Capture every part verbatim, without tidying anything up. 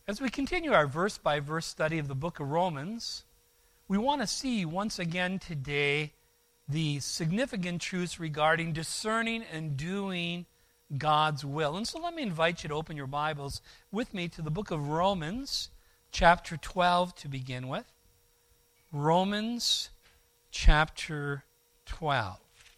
As we continue our verse-by-verse study of the book of Romans, we want to see once again today the significant truths regarding discerning and doing God's will. And so let me invite you to open your Bibles with me to the book of Romans, chapter twelve to begin with. Romans, chapter twelve.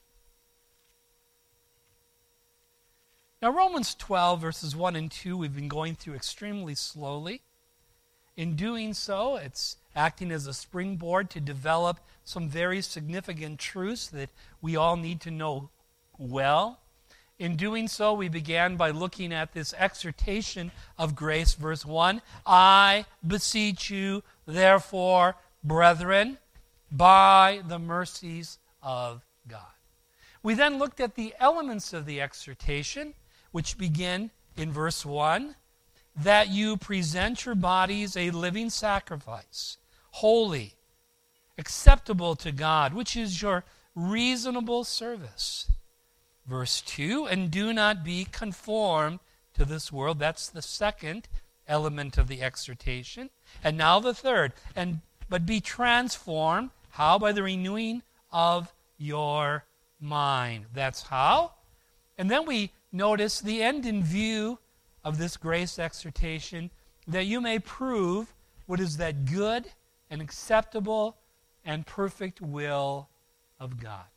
Now, Romans twelve, verses one and two, we've been going through extremely slowly. In doing so, it's acting as a springboard to develop some very significant truths that we all need to know well. In doing so, we began by looking at this exhortation of grace, verse one. I beseech you, therefore, brethren, by the mercies of God. We then looked at the elements of the exhortation, which begin in verse one, that you present your bodies a living sacrifice, holy, acceptable to God, which is your reasonable service. Verse two, and do not be conformed to this world. That's the second element of the exhortation. And now the third, and but be transformed. How? By the renewing of your mind. That's how. And then we notice the end in view of this grace exhortation, that you may prove what is that good and acceptable and perfect will of God.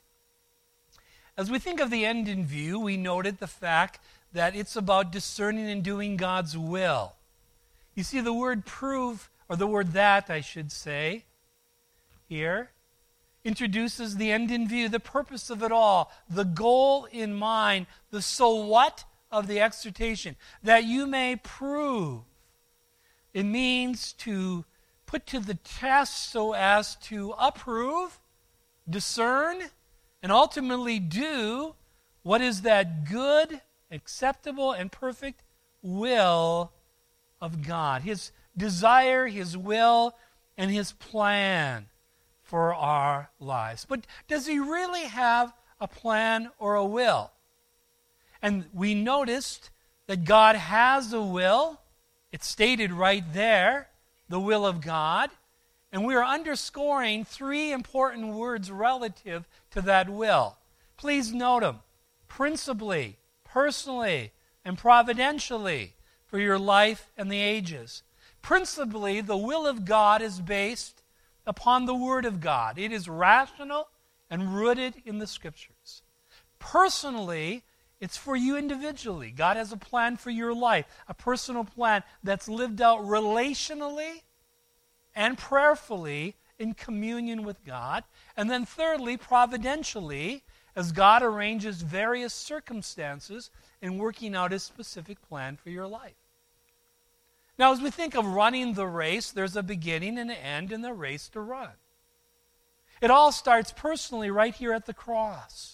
As we think of the end in view, we noted the fact that it's about discerning and doing God's will. You see, the word prove, or the word that, I should say, here, introduces the end in view, the purpose of it all, the goal in mind, the so what of the exhortation, that you may prove. It means to put to the test so as to approve, discern, and ultimately do what is that good, acceptable, and perfect will of God. His desire, His will, and His plan for our lives. But does He really have a plan or a will? And we noticed that God has a will. It's stated right there, the will of God. And we are underscoring three important words relative to that will. Please note them. Principally, personally, and providentially for your life and the ages. Principally, the will of God is based upon the Word of God. It is rational and rooted in the Scriptures. Personally, it's for you individually. God has a plan for your life, a personal plan that's lived out relationally and prayerfully in communion with God. And then thirdly, providentially, as God arranges various circumstances in working out His specific plan for your life. Now, as we think of running the race, there's a beginning and an end in the race to run. It all starts personally right here at the cross.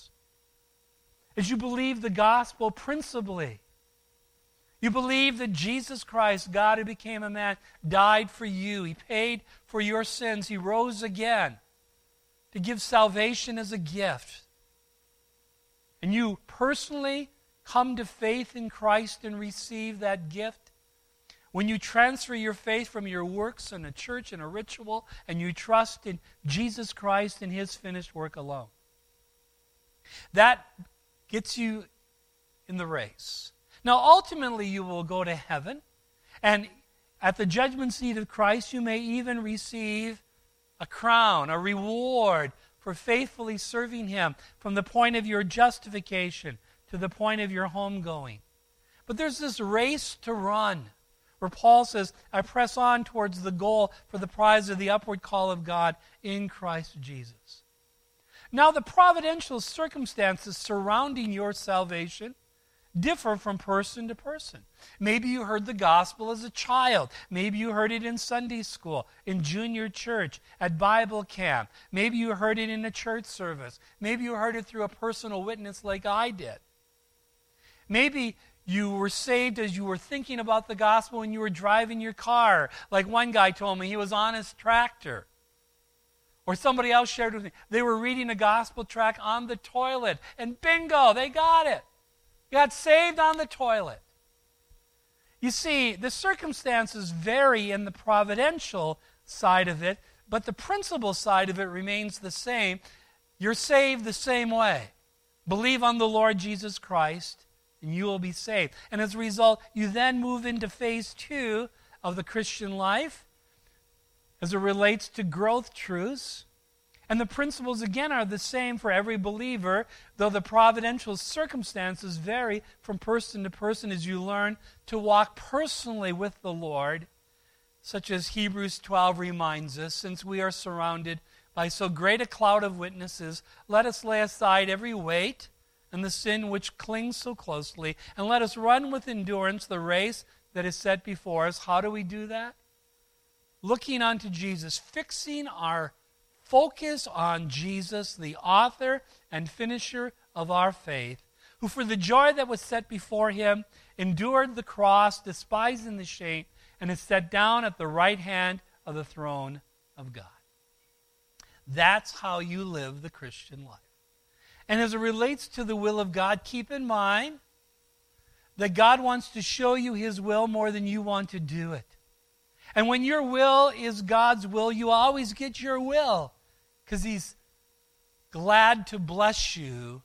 As you believe the gospel principally, you believe that Jesus Christ, God who became a man, died for you. He paid for your sins. He rose again to give salvation as a gift. And you personally come to faith in Christ and receive that gift. When you transfer your faith from your works and a church and a ritual, and you trust in Jesus Christ and His finished work alone. That gets you in the race. Now, ultimately, you will go to heaven, and at the judgment seat of Christ, you may even receive a crown, a reward for faithfully serving Him from the point of your justification to the point of your homegoing. But there's this race to run, where Paul says, I press on towards the goal for the prize of the upward call of God in Christ Jesus. Now, the providential circumstances surrounding your salvation differ from person to person. Maybe you heard the gospel as a child. Maybe you heard it in Sunday school, in junior church, at Bible camp. Maybe you heard it in a church service. Maybe you heard it through a personal witness like I did. Maybe you were saved as you were thinking about the gospel when you were driving your car. Like one guy told me, he was on his tractor. Or somebody else shared with me, they were reading a gospel tract on the toilet, and bingo, they got it. Got saved on the toilet. You see, the circumstances vary in the providential side of it, but the principle side of it remains the same. You're saved the same way. Believe on the Lord Jesus Christ, and you will be saved. And as a result, you then move into phase two of the Christian life as it relates to growth truths. And the principles, again, are the same for every believer, though the providential circumstances vary from person to person as you learn to walk personally with the Lord, such as Hebrews twelve reminds us, since we are surrounded by so great a cloud of witnesses, let us lay aside every weight and the sin which clings so closely, and let us run with endurance the race that is set before us. How do we do that? Looking unto Jesus, fixing our focus on Jesus, the author and finisher of our faith, who for the joy that was set before him endured the cross, despising the shame, and is set down at the right hand of the throne of God. That's how you live the Christian life. And as it relates to the will of God, keep in mind that God wants to show you his will more than you want to do it. And when your will is God's will, you always get your will, because he's glad to bless you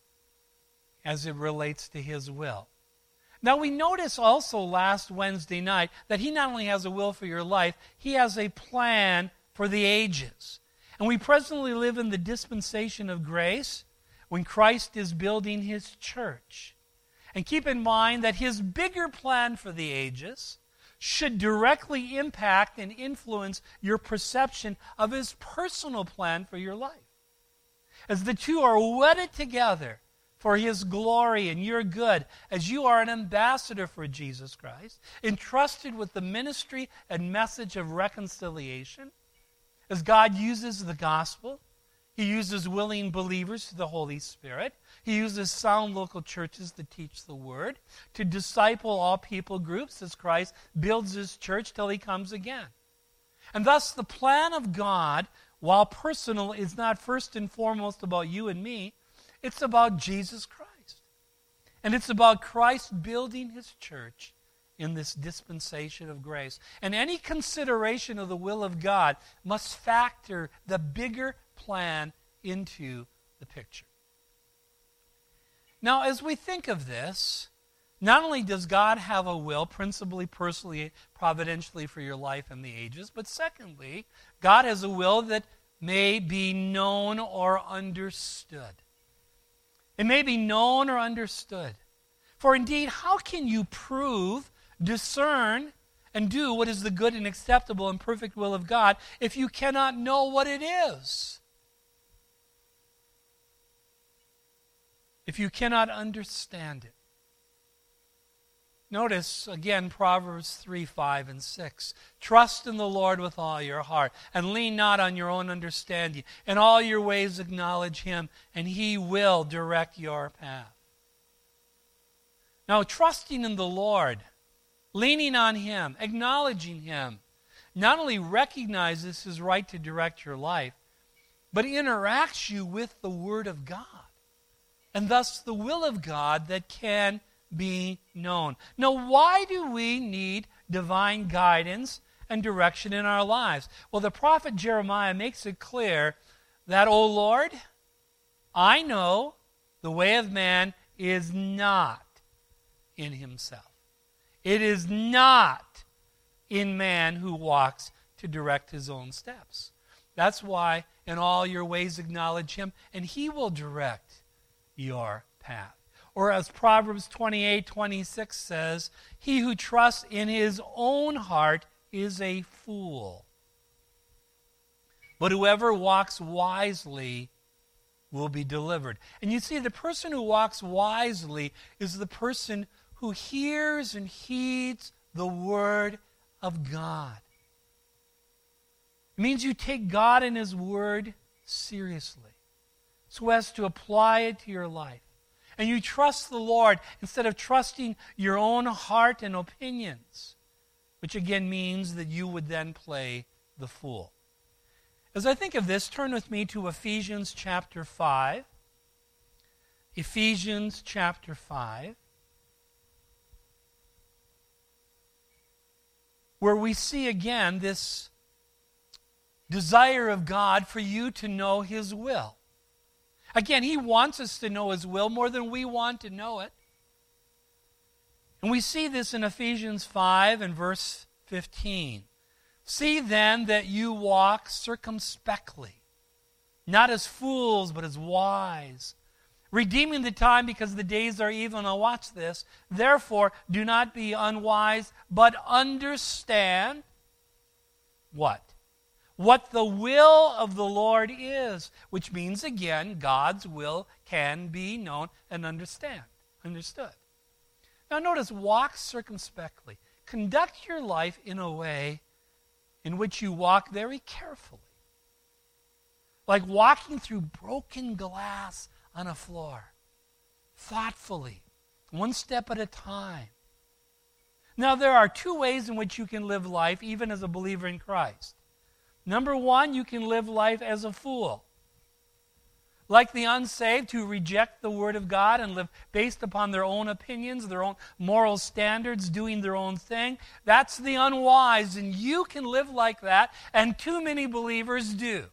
as it relates to his will. Now we notice also last Wednesday night that he not only has a will for your life, he has a plan for the ages. And we presently live in the dispensation of grace when Christ is building his church. And keep in mind that his bigger plan for the ages should directly impact and influence your perception of his personal plan for your life. As the two are wedded together for his glory and your good, as you are an ambassador for Jesus Christ, entrusted with the ministry and message of reconciliation, as God uses the gospel, he uses willing believers through the Holy Spirit. He uses sound local churches to teach the word, to disciple all people groups as Christ builds his church till he comes again. And thus the plan of God, while personal, is not first and foremost about you and me. It's about Jesus Christ. And it's about Christ building his church in this dispensation of grace. And any consideration of the will of God must factor the bigger plan into the picture. Now, as we think of this, not only does God have a will, principally, personally, providentially for your life and the ages, but secondly, God has a will that may be known or understood. It may be known or understood. For indeed, how can you prove, discern, and do what is the good and acceptable and perfect will of God if you cannot know what it is? If you cannot understand it. Notice, again, Proverbs three, five, and six. Trust in the Lord with all your heart, and lean not on your own understanding. In all your ways acknowledge him, and he will direct your path. Now, trusting in the Lord, leaning on him, acknowledging him, not only recognizes his right to direct your life, but interacts you with the Word of God, and thus the will of God that can be known. Now, why do we need divine guidance and direction in our lives? Well, the prophet Jeremiah makes it clear that, O Lord, I know the way of man is not in himself. It is not in man who walks to direct his own steps. That's why in all your ways acknowledge him, and he will direct your path. Or as Proverbs twenty-eight, twenty-six says, he who trusts in his own heart is a fool. But whoever walks wisely will be delivered. And you see, the person who walks wisely is the person who hears and heeds the Word of God. It means you take God and his Word seriously so as to apply it to your life. And you trust the Lord instead of trusting your own heart and opinions, which again means that you would then play the fool. As I think of this, turn with me to Ephesians chapter five. Ephesians chapter five. where we see again this desire of God for you to know His will. Again, He wants us to know His will more than we want to know it. And we see this in Ephesians five and verse fifteen. See then that you walk circumspectly, not as fools, but as wise, redeeming the time because the days are evil. Now watch this. Therefore, do not be unwise, but understand what? What the will of the Lord is, which means, again, God's will can be known and understand, understood. Now notice, walk circumspectly. Conduct your life in a way in which you walk very carefully. Like walking through broken glass on a floor. Thoughtfully. One step at a time. Now there are two ways in which you can live life, even as a believer in Christ. Number one, you can live life as a fool. Like the unsaved who reject the Word of God and live based upon their own opinions, their own moral standards, doing their own thing. That's the unwise, and you can live like that, and too many believers do.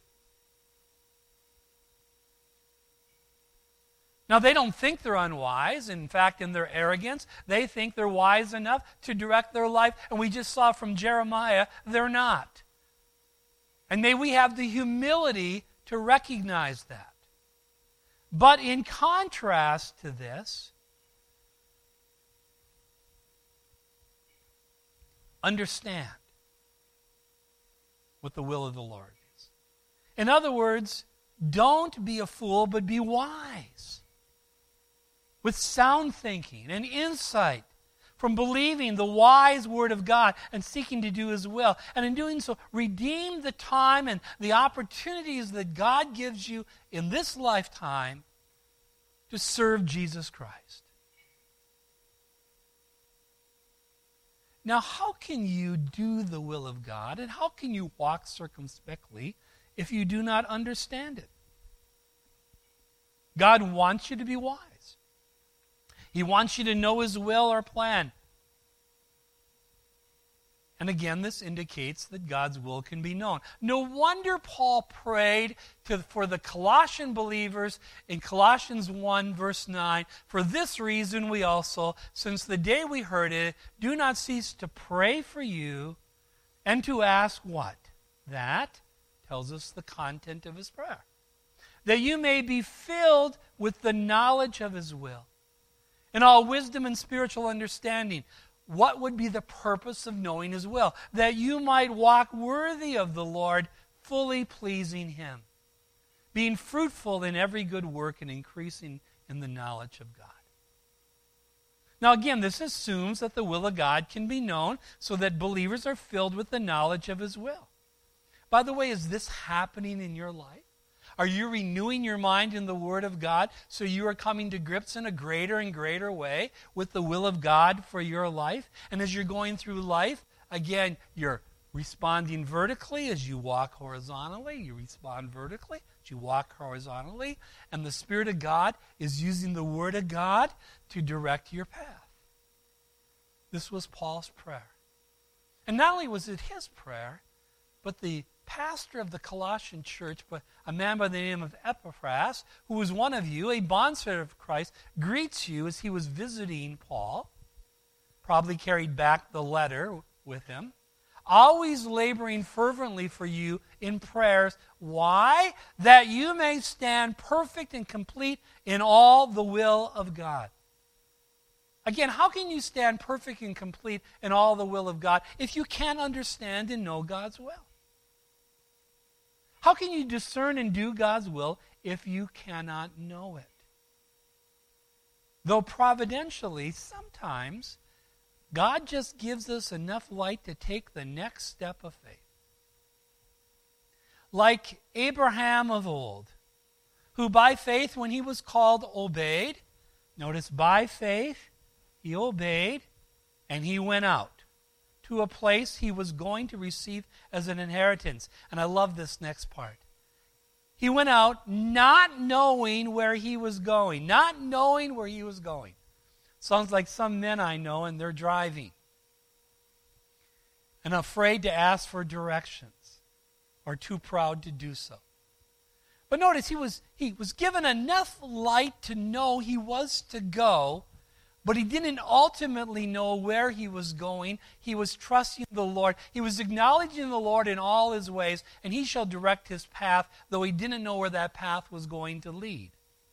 Now, they don't think they're unwise. In fact, in their arrogance, they think they're wise enough to direct their life, and we just saw from Jeremiah, they're not. And may we have the humility to recognize that. But in contrast to this, understand what the will of the Lord is. In other words, don't be a fool, but be wise. With sound thinking and insight from believing the wise Word of God and seeking to do His will. And in doing so, redeem the time and the opportunities that God gives you in this lifetime to serve Jesus Christ. Now, how can you do the will of God and how can you walk circumspectly if you do not understand it? God wants you to be wise. He wants you to know His will or plan. And again, this indicates that God's will can be known. No wonder Paul prayed to, for the Colossian believers in Colossians one, verse nine, for this reason we also, since the day we heard it, do not cease to pray for you and to ask what? That tells us the content of his prayer. That you may be filled with the knowledge of His will, in all wisdom and spiritual understanding. What would be the purpose of knowing His will? That you might walk worthy of the Lord, fully pleasing Him, being fruitful in every good work and increasing in the knowledge of God. Now again, this assumes that the will of God can be known so that believers are filled with the knowledge of His will. By the way, is this happening in your life? Are you renewing your mind in the Word of God so you are coming to grips in a greater and greater way with the will of God for your life? And as you're going through life, again, you're responding vertically as you walk horizontally. You respond vertically as you walk horizontally. And the Spirit of God is using the Word of God to direct your path. This was Paul's prayer. And not only was it his prayer, but the pastor of the Colossian church, but a man by the name of Epaphras, who was one of you, a bondservant of Christ, greets you as he was visiting Paul, probably carried back the letter with him, always laboring fervently for you in prayers. Why? That you may stand perfect and complete in all the will of God. Again, how can you stand perfect and complete in all the will of God if you can't understand and know God's will? How can you discern and do God's will if you cannot know it? Though providentially, sometimes God just gives us enough light to take the next step of faith. Like Abraham of old, who by faith, when he was called, obeyed. Notice, by faith, he obeyed, and he went out to a place he was going to receive as an inheritance. And I love this next part. He went out not knowing where he was going. Not knowing where he was going. Sounds like some men I know and they're driving. and afraid to ask for directions or too proud to do so. But notice he was, he was given enough light to know he was to go, but he didn't ultimately know where he was going. He was trusting the Lord. He was acknowledging the Lord in all his ways, and he shall direct his path, though he didn't know where that path was going to lead.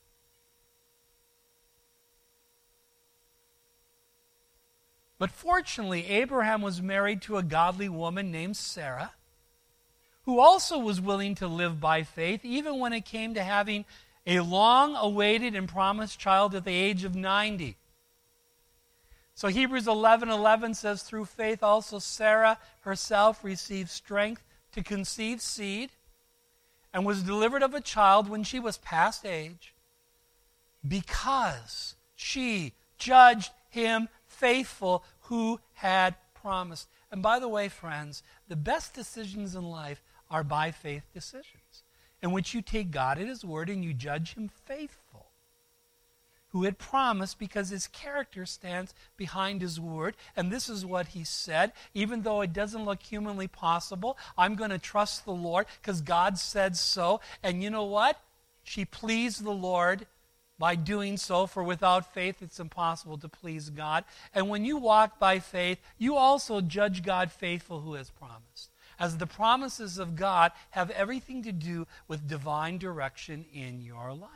But fortunately, Abraham was married to a godly woman named Sarah, who also was willing to live by faith, even when it came to having a long-awaited and promised child at the age of ninety. So Hebrews eleven eleven says, through faith also Sarah herself received strength to conceive seed and was delivered of a child when she was past age, because she judged him faithful who had promised. And by the way, friends, the best decisions in life are by faith decisions, in which you take God at his word and you judge him faithful, who had promised, because his character stands behind his word. And this is what he said: even though it doesn't look humanly possible, I'm going to trust the Lord because God said so. And you know what? She pleased the Lord by doing so, for without faith it's impossible to please God. And when you walk by faith, you also judge God faithful who has promised, as the promises of God have everything to do with divine direction in your life.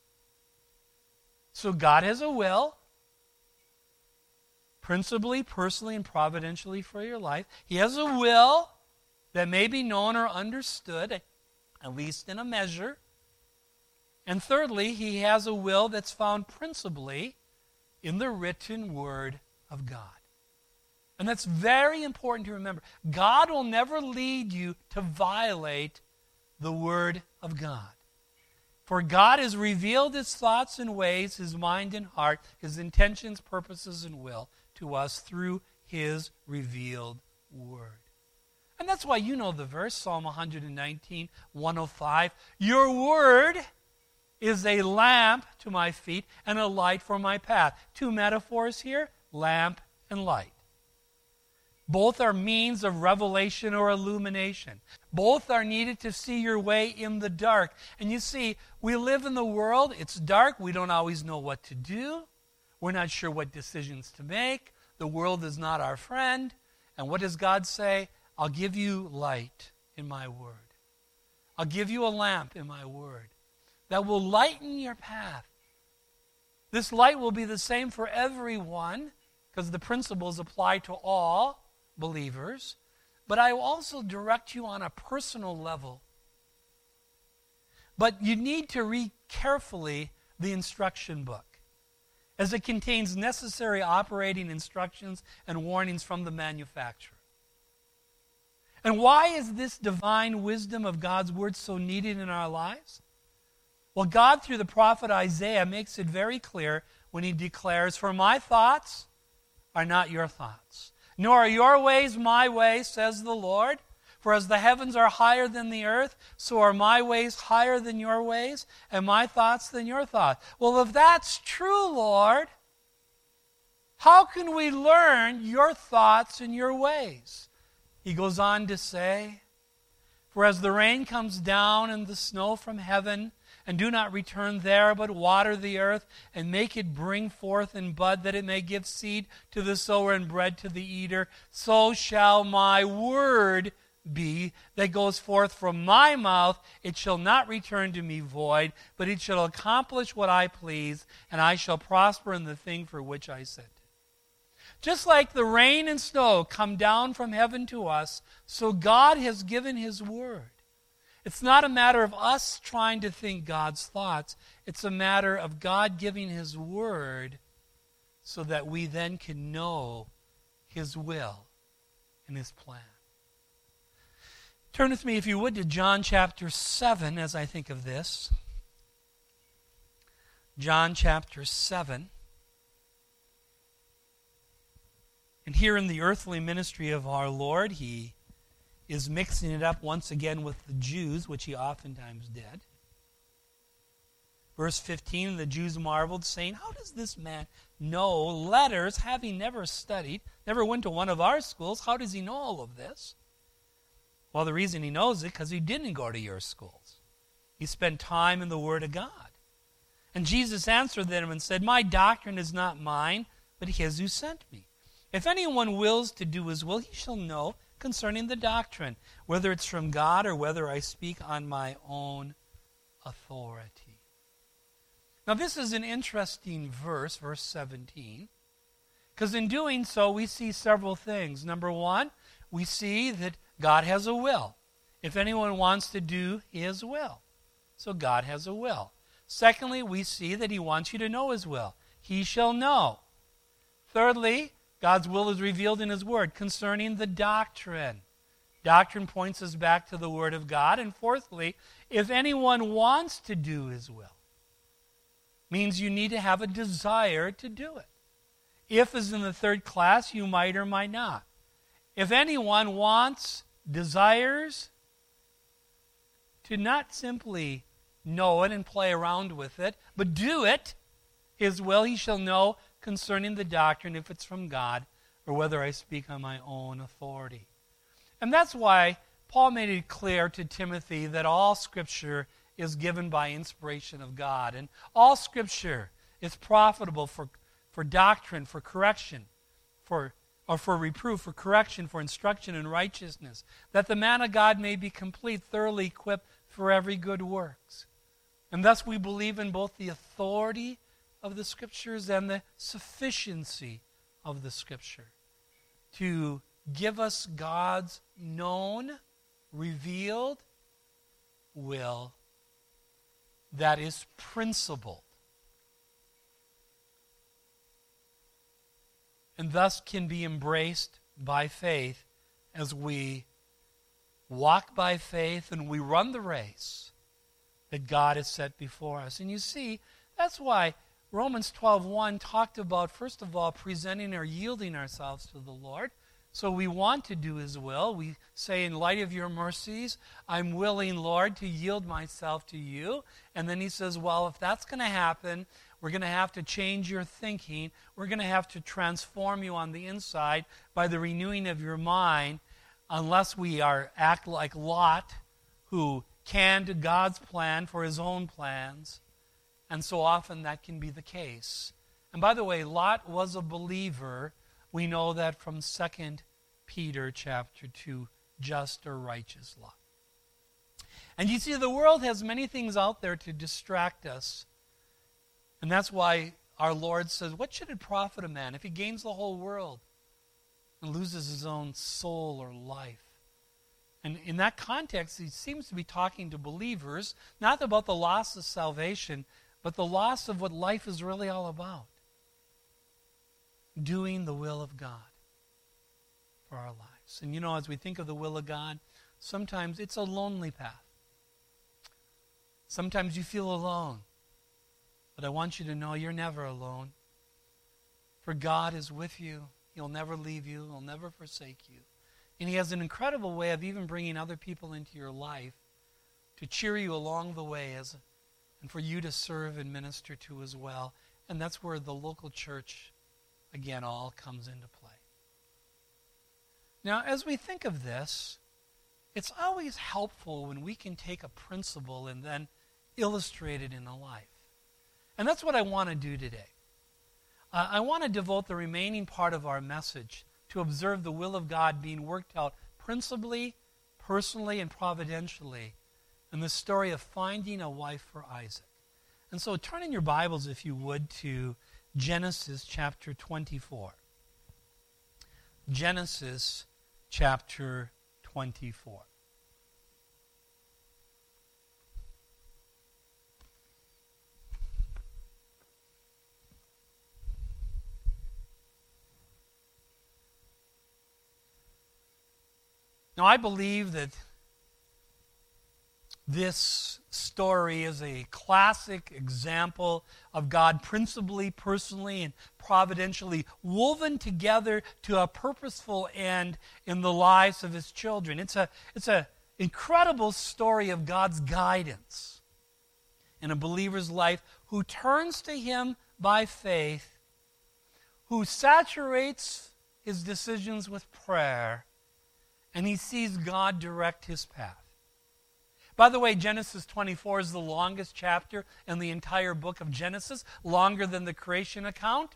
So God has a will, principally, personally, and providentially for your life. He has a will that may be known or understood, at least in a measure. And thirdly, he has a will that's found principally in the written word of God. And that's very important to remember. God will never lead you to violate the word of God. For God has revealed his thoughts and ways, his mind and heart, his intentions, purposes, and will to us through his revealed word. And that's why you know the verse, Psalm one nineteen, one oh five. Your word is a lamp to my feet and a light for my path. Two metaphors here, lamp and light. Both are means of revelation or illumination. Both are needed to see your way in the dark. And you see, we live in the world. It's dark. We don't always know what to do. We're not sure what decisions to make. The world is not our friend. And what does God say? I'll give you light in my word. I'll give you a lamp in my word that will lighten your path. This light will be the same for everyone, because the principles apply to all believers, but I will also direct you on a personal level. But you need to read carefully the instruction book, as it contains necessary operating instructions and warnings from the manufacturer. And why is this divine wisdom of God's word so needed in our lives? Well, God, through the prophet Isaiah, makes it very clear when he declares, for my thoughts are not your thoughts, nor are your ways my ways, says the Lord. For as the heavens are higher than the earth, so are my ways higher than your ways, and my thoughts than your thoughts. Well, if that's true, Lord, how can we learn your thoughts and your ways? He goes on to say, for as the rain comes down and the snow from heaven, and do not return there, but water the earth, and make it bring forth and bud, that it may give seed to the sower and bread to the eater, so shall my word be that goes forth from my mouth. It shall not return to me void, but it shall accomplish what I please, and I shall prosper in the thing for which I sent it. Just like the rain and snow come down from heaven to us, so God has given his word. It's not a matter of us trying to think God's thoughts. It's a matter of God giving his word so that we then can know his will and his plan. Turn with me, if you would, to John chapter seven as I think of this. John chapter seven. And here in the earthly ministry of our Lord, he is mixing it up once again with the Jews, which he oftentimes did. Verse fifteen, the Jews marveled, saying, how does this man know letters, having never studied? never went to one of our schools. How does he know all of this? Well, the reason he knows it because he didn't go to your schools. He spent time in the Word of God. And Jesus answered them and said, my doctrine is not mine, but his who sent me. If anyone wills to do his will, he shall know concerning the doctrine, whether it's from God or whether I speak on my own authority. Now this is an interesting verse, verse seventeen, because in doing so we see several things. Number one, we see that God has a will. If anyone wants to do his will. So God has a will. Secondly, we see that he wants you to know his will. He shall know. Thirdly, God's will is revealed in his word concerning the doctrine. Doctrine points us back to the Word of God. And fourthly, if anyone wants to do his will, means you need to have a desire to do it. If, as in the third class, you might or might not. If anyone wants, desires to not simply know it and play around with it, but do it, his will he shall know concerning the doctrine, if it's from God, or whether I speak on my own authority. And that's why Paul made it clear to Timothy that all Scripture is given by inspiration of God. And all Scripture is profitable for, for doctrine, for correction, for or for reproof, for correction, for instruction in righteousness, that the man of God may be complete, thoroughly equipped for every good works. And thus we believe in both the authority of the Scriptures and the sufficiency of the Scripture to give us God's known, revealed will that is principled, and thus can be embraced by faith as we walk by faith and we run the race that God has set before us. And you see, that's why Romans twelve one talked about, first of all, presenting or yielding ourselves to the Lord. So we want to do his will. We say, in light of your mercies, I'm willing, Lord, to yield myself to you. And then he says, well, if that's going to happen, we're going to have to change your thinking. We're going to have to transform you on the inside by the renewing of your mind, unless we are act like Lot, who canned God's plan for his own plans. And so often that can be the case. And by the way, Lot was a believer. We know that from Second Peter chapter two, just or righteous Lot. And you see, the world has many things out there to distract us. And that's why our Lord says, what should it profit a man if he gains the whole world and loses his own soul or life? And in that context, he seems to be talking to believers, not about the loss of salvation, but the loss of what life is really all about. Doing the will of God for our lives. And you know, as we think of the will of God, sometimes it's a lonely path. Sometimes you feel alone. But I want you to know you're never alone. For God is with you. He'll never leave you. He'll never forsake you. And he has an incredible way of even bringing other people into your life to cheer you along the way as, and for you to serve and minister to as well. And that's where the local church, again, all comes into play. Now, as we think of this, it's always helpful when we can take a principle and then illustrate it in a life. And that's what I want to do today. Uh, I want to devote the remaining part of our message to observe the will of God being worked out principally, personally, and providentially in the story of finding a wife for Isaac. And so turn in your Bibles, if you would, to Genesis chapter twenty-four. Genesis chapter twenty-four. Now, I believe that this story is a classic example of God principally, personally, and providentially woven together to a purposeful end in the lives of his children. It's a, it's an incredible story of God's guidance in a believer's life who turns to him by faith, who saturates his decisions with prayer, and he sees God direct his path. By the way, Genesis twenty-four is the longest chapter in the entire book of Genesis, longer than the creation account,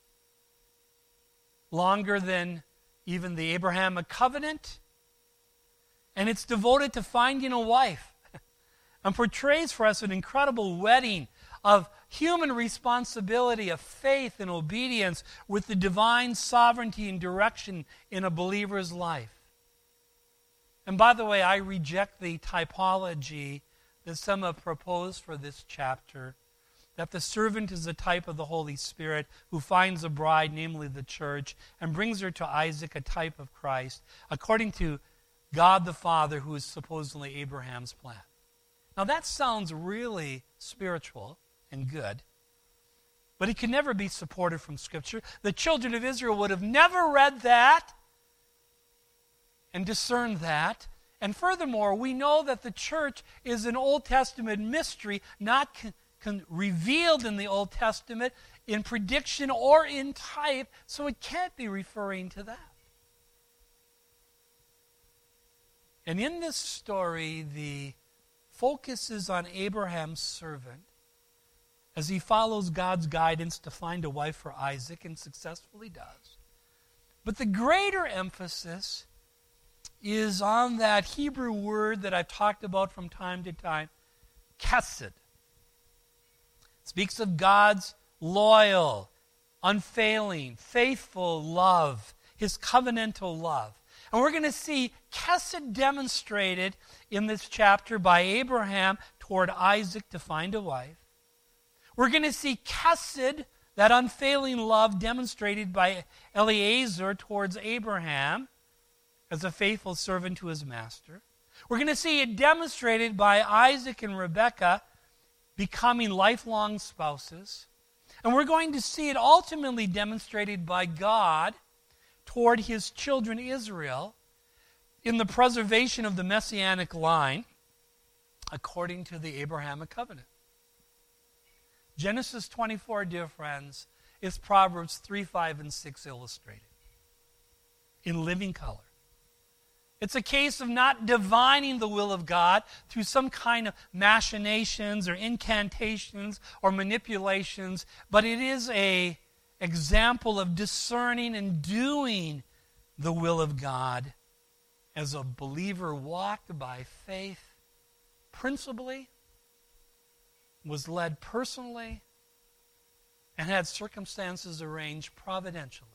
longer than even the Abrahamic covenant, and it's devoted to finding a wife and portrays for us an incredible wedding of human responsibility, of faith and obedience with the divine sovereignty and direction in a believer's life. And by the way, I reject the typology that some have proposed for this chapter, that the servant is a type of the Holy Spirit who finds a bride, namely the church, and brings her to Isaac, a type of Christ, according to God the Father, who is supposedly Abraham's plan. Now that sounds really spiritual and good, but it can never be supported from Scripture. The children of Israel would have never read that and discerned that. And furthermore, we know that the church is an Old Testament mystery, not con- con- revealed in the Old Testament in prediction or in type, so it can't be referring to that. And in this story, the focus is on Abraham's servant as he follows God's guidance to find a wife for Isaac, and successfully does. But the greater emphasis is on that Hebrew word that I've talked about from time to time, chesed. It speaks of God's loyal, unfailing, faithful love, his covenantal love. And we're going to see chesed demonstrated in this chapter by Abraham toward Isaac to find a wife. We're going to see chesed, that unfailing love, demonstrated by Eliezer towards Abraham as a faithful servant to his master. We're going to see it demonstrated by Isaac and Rebekah becoming lifelong spouses. And we're going to see it ultimately demonstrated by God toward his children Israel in the preservation of the Messianic line according to the Abrahamic covenant. Genesis twenty-four, dear friends, is Proverbs three, five, and six illustrated in living color. It's a case of not divining the will of God through some kind of machinations or incantations or manipulations, but it is an example of discerning and doing the will of God as a believer walked by faith principally, was led personally, and had circumstances arranged providentially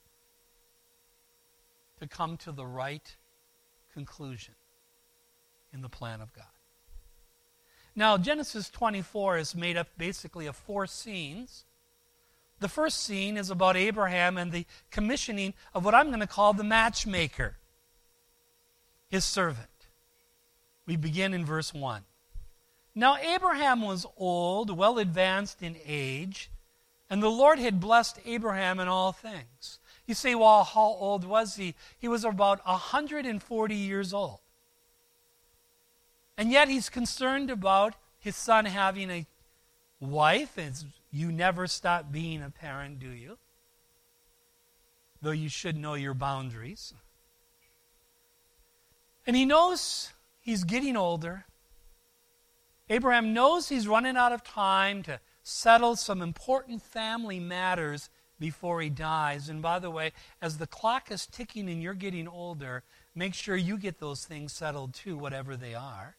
to come to the right conclusion in the plan of God. Now, Genesis twenty-four is made up basically of four scenes. The first scene is about Abraham and the commissioning of what I'm going to call the matchmaker, his servant. We begin in verse one. Now Abraham was old, well advanced in age, and the Lord had blessed Abraham in all things. You say, well, how old was he? He was about one hundred forty years old. And yet he's concerned about his son having a wife. As you never stop being a parent, do you? Though you should know your boundaries. And he knows he's getting older. Abraham knows he's running out of time to settle some important family matters before he dies. And by the way, as the clock is ticking and you're getting older, make sure you get those things settled too, whatever they are.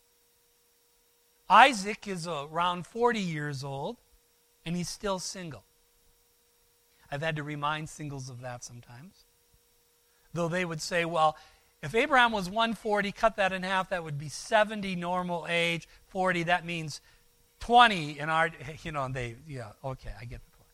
Isaac is around forty years old, and he's still single. I've had to remind singles of that sometimes. Though they would say, well, if Abraham was one forty, cut that in half, that would be seventy normal age. forty, that means twenty in our, you know, and they, yeah, okay, I get the point.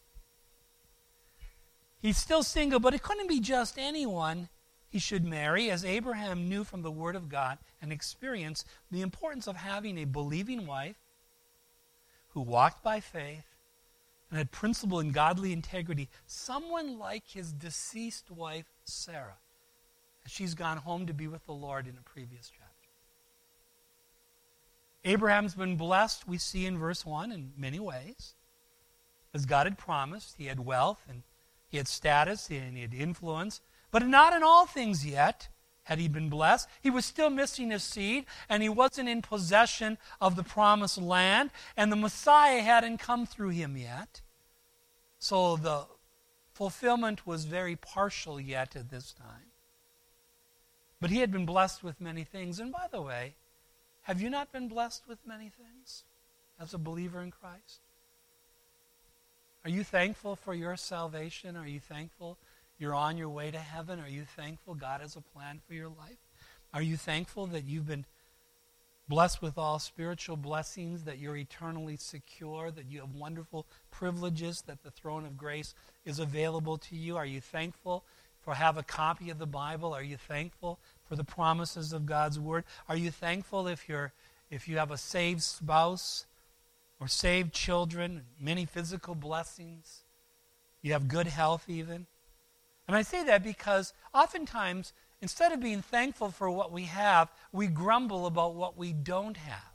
He's still single, but it couldn't be just anyone he should marry, as Abraham knew from the Word of God and experience the importance of having a believing wife who walked by faith and had principle and godly integrity, someone like his deceased wife, Sarah. She's gone home to be with the Lord in a previous chapter. Abraham's been blessed, we see in verse one, in many ways. As God had promised, he had wealth and He had status, he had influence, but not in all things yet had he been blessed. He was still missing his seed, and he wasn't in possession of the promised land, and the Messiah hadn't come through him yet. So the fulfillment was very partial yet at this time. But he had been blessed with many things. And by the way, have you not been blessed with many things as a believer in Christ? Are you thankful for your salvation? Are you thankful you're on your way to heaven? Are you thankful God has a plan for your life? Are you thankful that you've been blessed with all spiritual blessings, that you're eternally secure, that you have wonderful privileges, that the throne of grace is available to you? Are you thankful for have a copy of the Bible? Are you thankful for the promises of God's Word? Are you thankful if you're if you have a saved spouse or saved children, many physical blessings? You have good health even? And I say that because oftentimes, instead of being thankful for what we have, we grumble about what we don't have.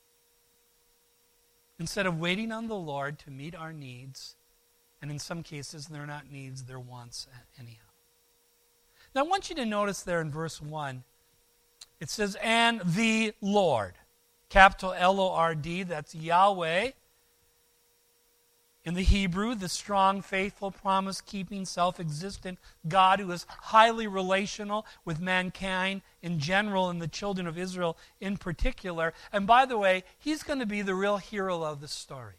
Instead of waiting on the Lord to meet our needs, and in some cases they're not needs, they're wants anyhow. Now I want you to notice there in verse one, it says, and the Lord, capital L O R D, that's Yahweh. In the Hebrew, the strong, faithful, promise-keeping, self-existent God who is highly relational with mankind in general and the children of Israel in particular. And by the way, he's going to be the real hero of the story,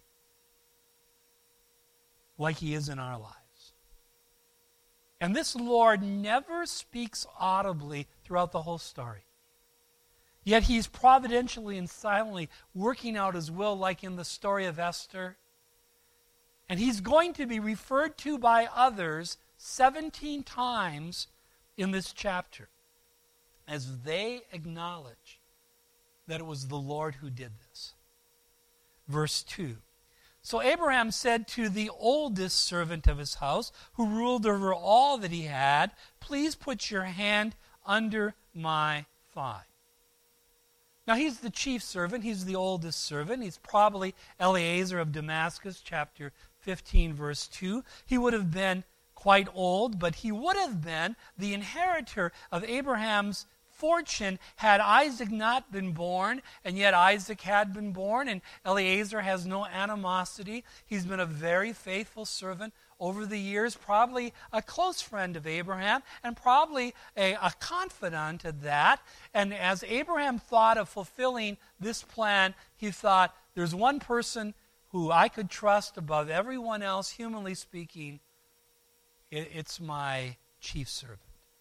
like he is in our lives. And this Lord never speaks audibly throughout the whole story. Yet he's providentially and silently working out his will, like in the story of Esther. And he's going to be referred to by others seventeen times in this chapter as they acknowledge that it was the Lord who did this. Verse two. So Abraham said to the oldest servant of his house, who ruled over all that he had, please put your hand under my thigh. Now he's the chief servant, he's the oldest servant, he's probably Eliezer of Damascus, chapter fifteen, verse two. He would have been quite old, but he would have been the inheritor of Abraham's fortune had Isaac not been born, and yet Isaac had been born, and Eliezer has no animosity. He's been a very faithful servant over the years, probably a close friend of Abraham, and probably a, a confidant at that. And as Abraham thought of fulfilling this plan, he thought, there's one person who I could trust above everyone else, humanly speaking. It's my chief servant.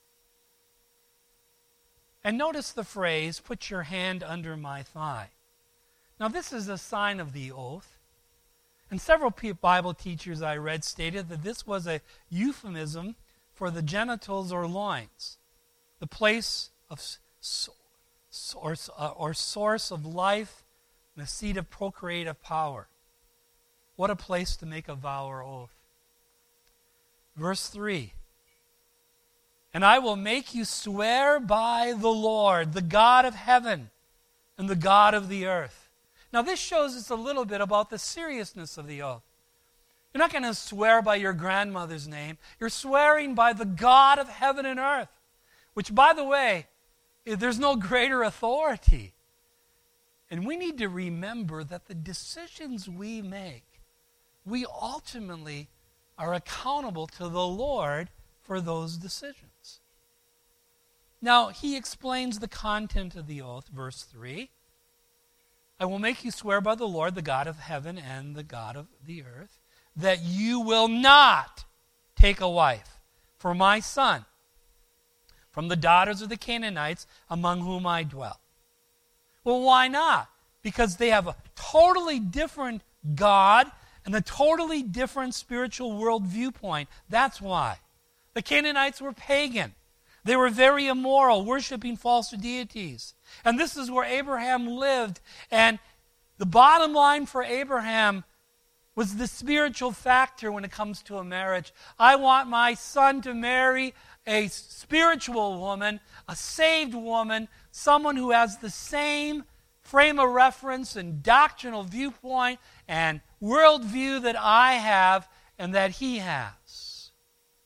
And notice the phrase, put your hand under my thigh. Now this is a sign of the oath. And several Bible teachers I read stated that this was a euphemism for the genitals or loins, the place of source or source of life and the seat of procreative power. What a place to make a vow or oath. Verse three. And I will make you swear by the Lord, the God of heaven and the God of the earth. Now this shows us a little bit about the seriousness of the oath. You're not going to swear by your grandmother's name. You're swearing by the God of heaven and earth, which, by the way, there's no greater authority. And we need to remember that the decisions we make, we ultimately are accountable to the Lord for those decisions. Now, he explains the content of the oath, verse three. I will make you swear by the Lord, the God of heaven and the God of the earth, that you will not take a wife for my son from the daughters of the Canaanites among whom I dwell. Well, why not? Because they have a totally different God and a totally different spiritual world viewpoint. That's why. The Canaanites were pagan. They were very immoral, worshiping false deities. And this is where Abraham lived. And the bottom line for Abraham was the spiritual factor when it comes to a marriage. I want my son to marry a spiritual woman, a saved woman, someone who has the same frame of reference and doctrinal viewpoint and worldview that I have and that he has.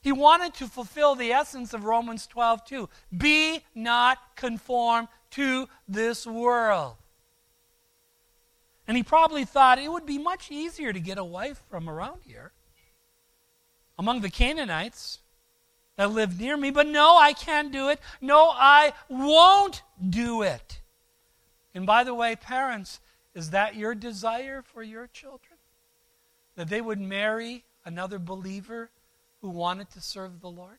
He wanted to fulfill the essence of Romans twelve two. Be not conformed to this world. And he probably thought it would be much easier to get a wife from around here, among the Canaanites that live near me. But no, I can't do it. No, I won't do it. And by the way, parents, is that your desire for your children? That they would marry another believer who wanted to serve the Lord?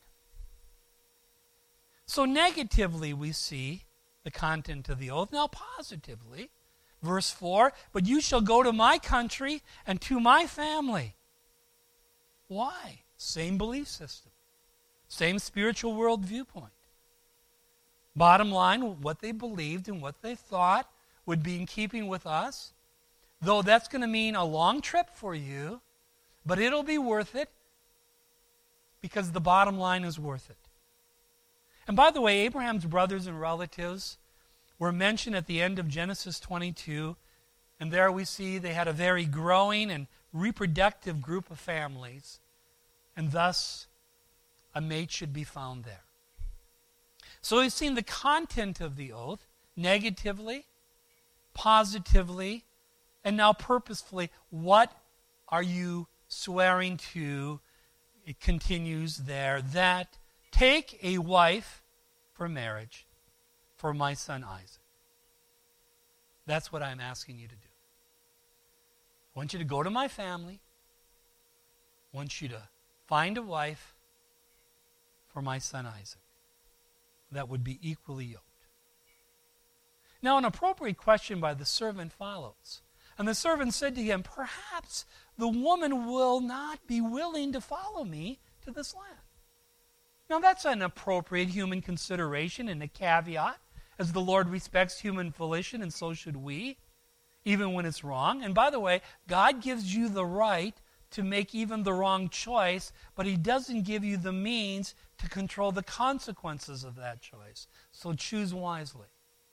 So negatively we see the content of the oath. Now positively, verse four, but you shall go to my country and to my family. Why? Same belief system. Same spiritual world viewpoint. Bottom line, what they believed and what they thought would be in keeping with us. Though that's going to mean a long trip for you, but it'll be worth it because the bottom line is worth it. And by the way, Abraham's brothers and relatives were mentioned at the end of Genesis twenty-two, and there we see they had a very growing and reproductive group of families, and thus a mate should be found there. So we've seen the content of the oath, negatively, positively, and now purposefully. What are you swearing to? It continues there, that take a wife for marriage for my son Isaac. That's what I'm asking you to do. I want you to go to my family. I want you to find a wife for my son Isaac that would be equally yoked. Now, an appropriate question by the servant follows. And the servant said to him, perhaps the woman will not be willing to follow me to this land. Now, that's an appropriate human consideration and a caveat, as the Lord respects human volition, and so should we, even when it's wrong. And by the way, God gives you the right to make even the wrong choice, but he doesn't give you the means to control the consequences of that choice. So choose wisely.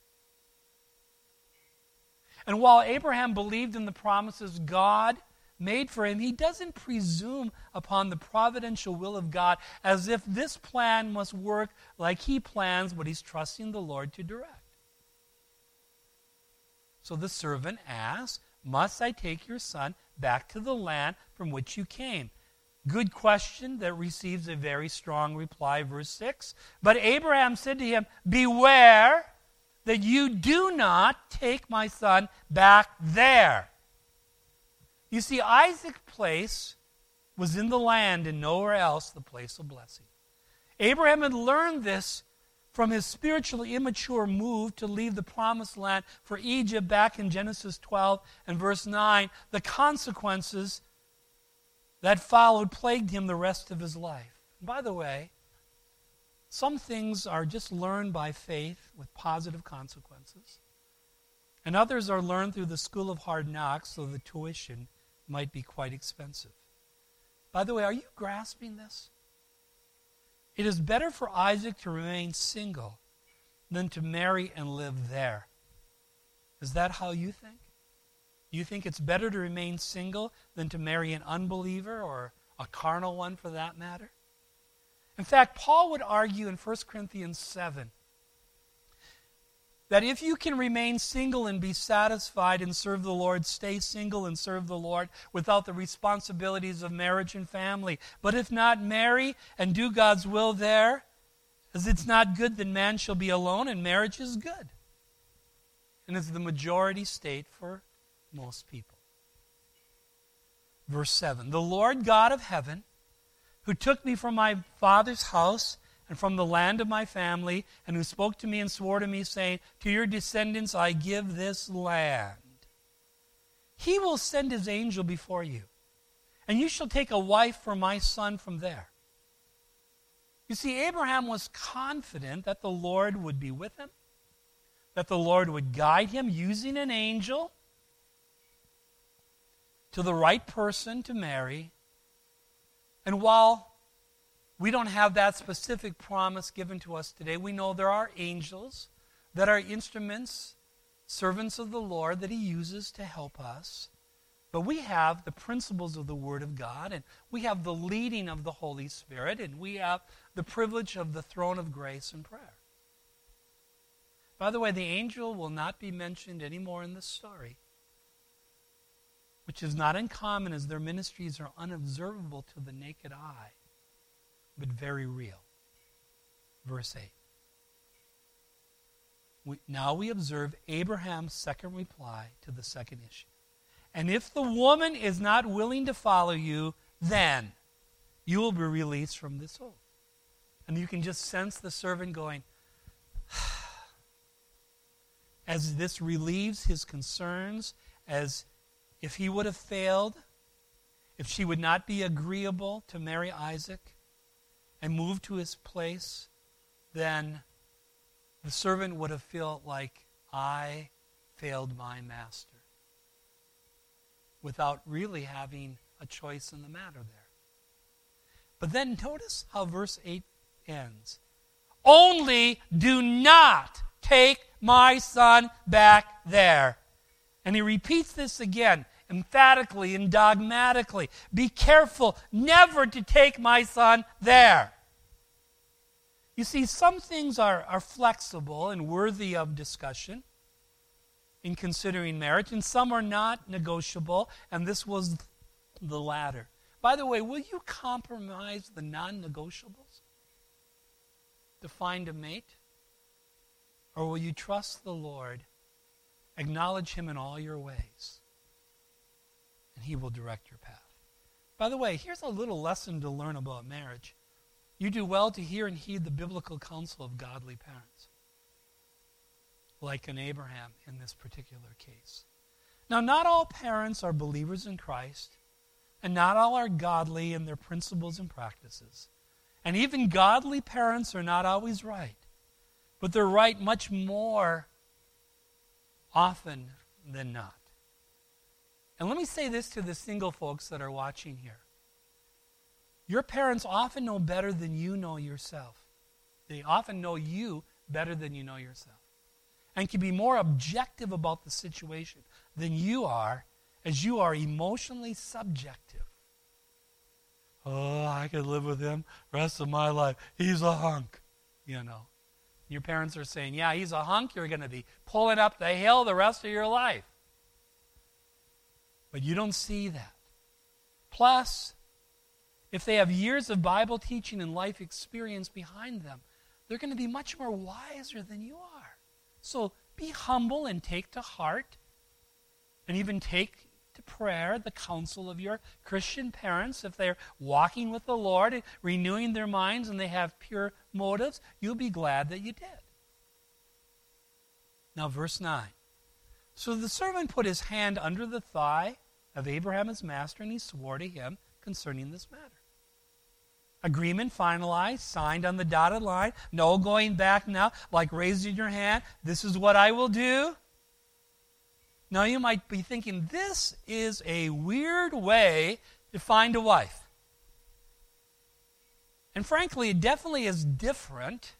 And while Abraham believed in the promises God made for him, he doesn't presume upon the providential will of God as if this plan must work like he plans, but he's trusting the Lord to direct. So the servant asks, must I take your son back to the land from which you came? Good question that receives a very strong reply. Verse six. But Abraham said to him, beware that you do not take my son back there. You see, Isaac's place was in the land and nowhere else the place of blessing. Abraham had learned this from his spiritually immature move to leave the promised land for Egypt back in Genesis twelve and verse nine. The consequences that followed plagued him the rest of his life. And by the way, some things are just learned by faith with positive consequences, and others are learned through the school of hard knocks, so the tuition might be quite expensive. By the way, are you grasping this? It is better for Isaac to remain single than to marry and live there. Is that how you think? You think it's better to remain single than to marry an unbeliever or a carnal one for that matter? In fact, Paul would argue in First Corinthians seven that if you can remain single and be satisfied and serve the Lord, stay single and serve the Lord without the responsibilities of marriage and family. But if not, marry and do God's will there, as it's not good that man shall be alone, and marriage is good. And it's the majority state for most people. Verse seven, the Lord God of heaven, who took me from my father's house and from the land of my family, and who spoke to me and swore to me, saying, to your descendants I give this land. He will send his angel before you, and you shall take a wife for my son from there. You see, Abraham was confident that the Lord would be with him, that the Lord would guide him using an angel to the right person to marry. And while we don't have that specific promise given to us today, we know there are angels that are instruments, servants of the Lord that he uses to help us. But we have the principles of the Word of God, and we have the leading of the Holy Spirit, and we have the privilege of the throne of grace and prayer. By the way, the angel will not be mentioned anymore in this story, which is not uncommon as their ministries are unobservable to the naked eye, but very real. Verse eight. We, now we observe Abraham's second reply to the second issue. And if the woman is not willing to follow you, then you will be released from this oath. And you can just sense the servant going, as this relieves his concerns, as if he would have failed, if she would not be agreeable to marry Isaac and move to his place, then the servant would have felt like, I failed my master, without really having a choice in the matter there. But then notice how verse eight ends. Only do not take my son back there. And he repeats this again, emphatically and dogmatically. Be careful never to take my son there. You see, some things are, are flexible and worthy of discussion in considering marriage, and some are not negotiable, and this was the latter. By the way, will you compromise the non-negotiables to find a mate? Or will you trust the Lord, acknowledge Him in all your ways, and He will direct your path? By the way, here's a little lesson to learn about marriage. You do well to hear and heed the biblical counsel of godly parents, like an Abraham in this particular case. Now, not all parents are believers in Christ, and not all are godly in their principles and practices. And even godly parents are not always right, but they're right much more often than not. And let me say this to the single folks that are watching here. Your parents often know better than you know yourself. They often know you better than you know yourself, and can be more objective about the situation than you are, as you are emotionally subjective. Oh, I could live with him the rest of my life. He's a hunk, you know. Your parents are saying, yeah, he's a hunk. You're going to be pulling up the hill the rest of your life. But you don't see that. Plus, if they have years of Bible teaching and life experience behind them, they're going to be much more wiser than you are. So be humble and take to heart, and even take to prayer the counsel of your Christian parents. If they're walking with the Lord and renewing their minds and they have pure motives, you'll be glad that you did. Now, verse nine. So the servant put his hand under the thigh of Abraham his master, and he swore to him concerning this matter. Agreement finalized, signed on the dotted line. No going back now, like raising your hand. This is what I will do. Now you might be thinking, this is a weird way to find a wife. And frankly, it definitely is different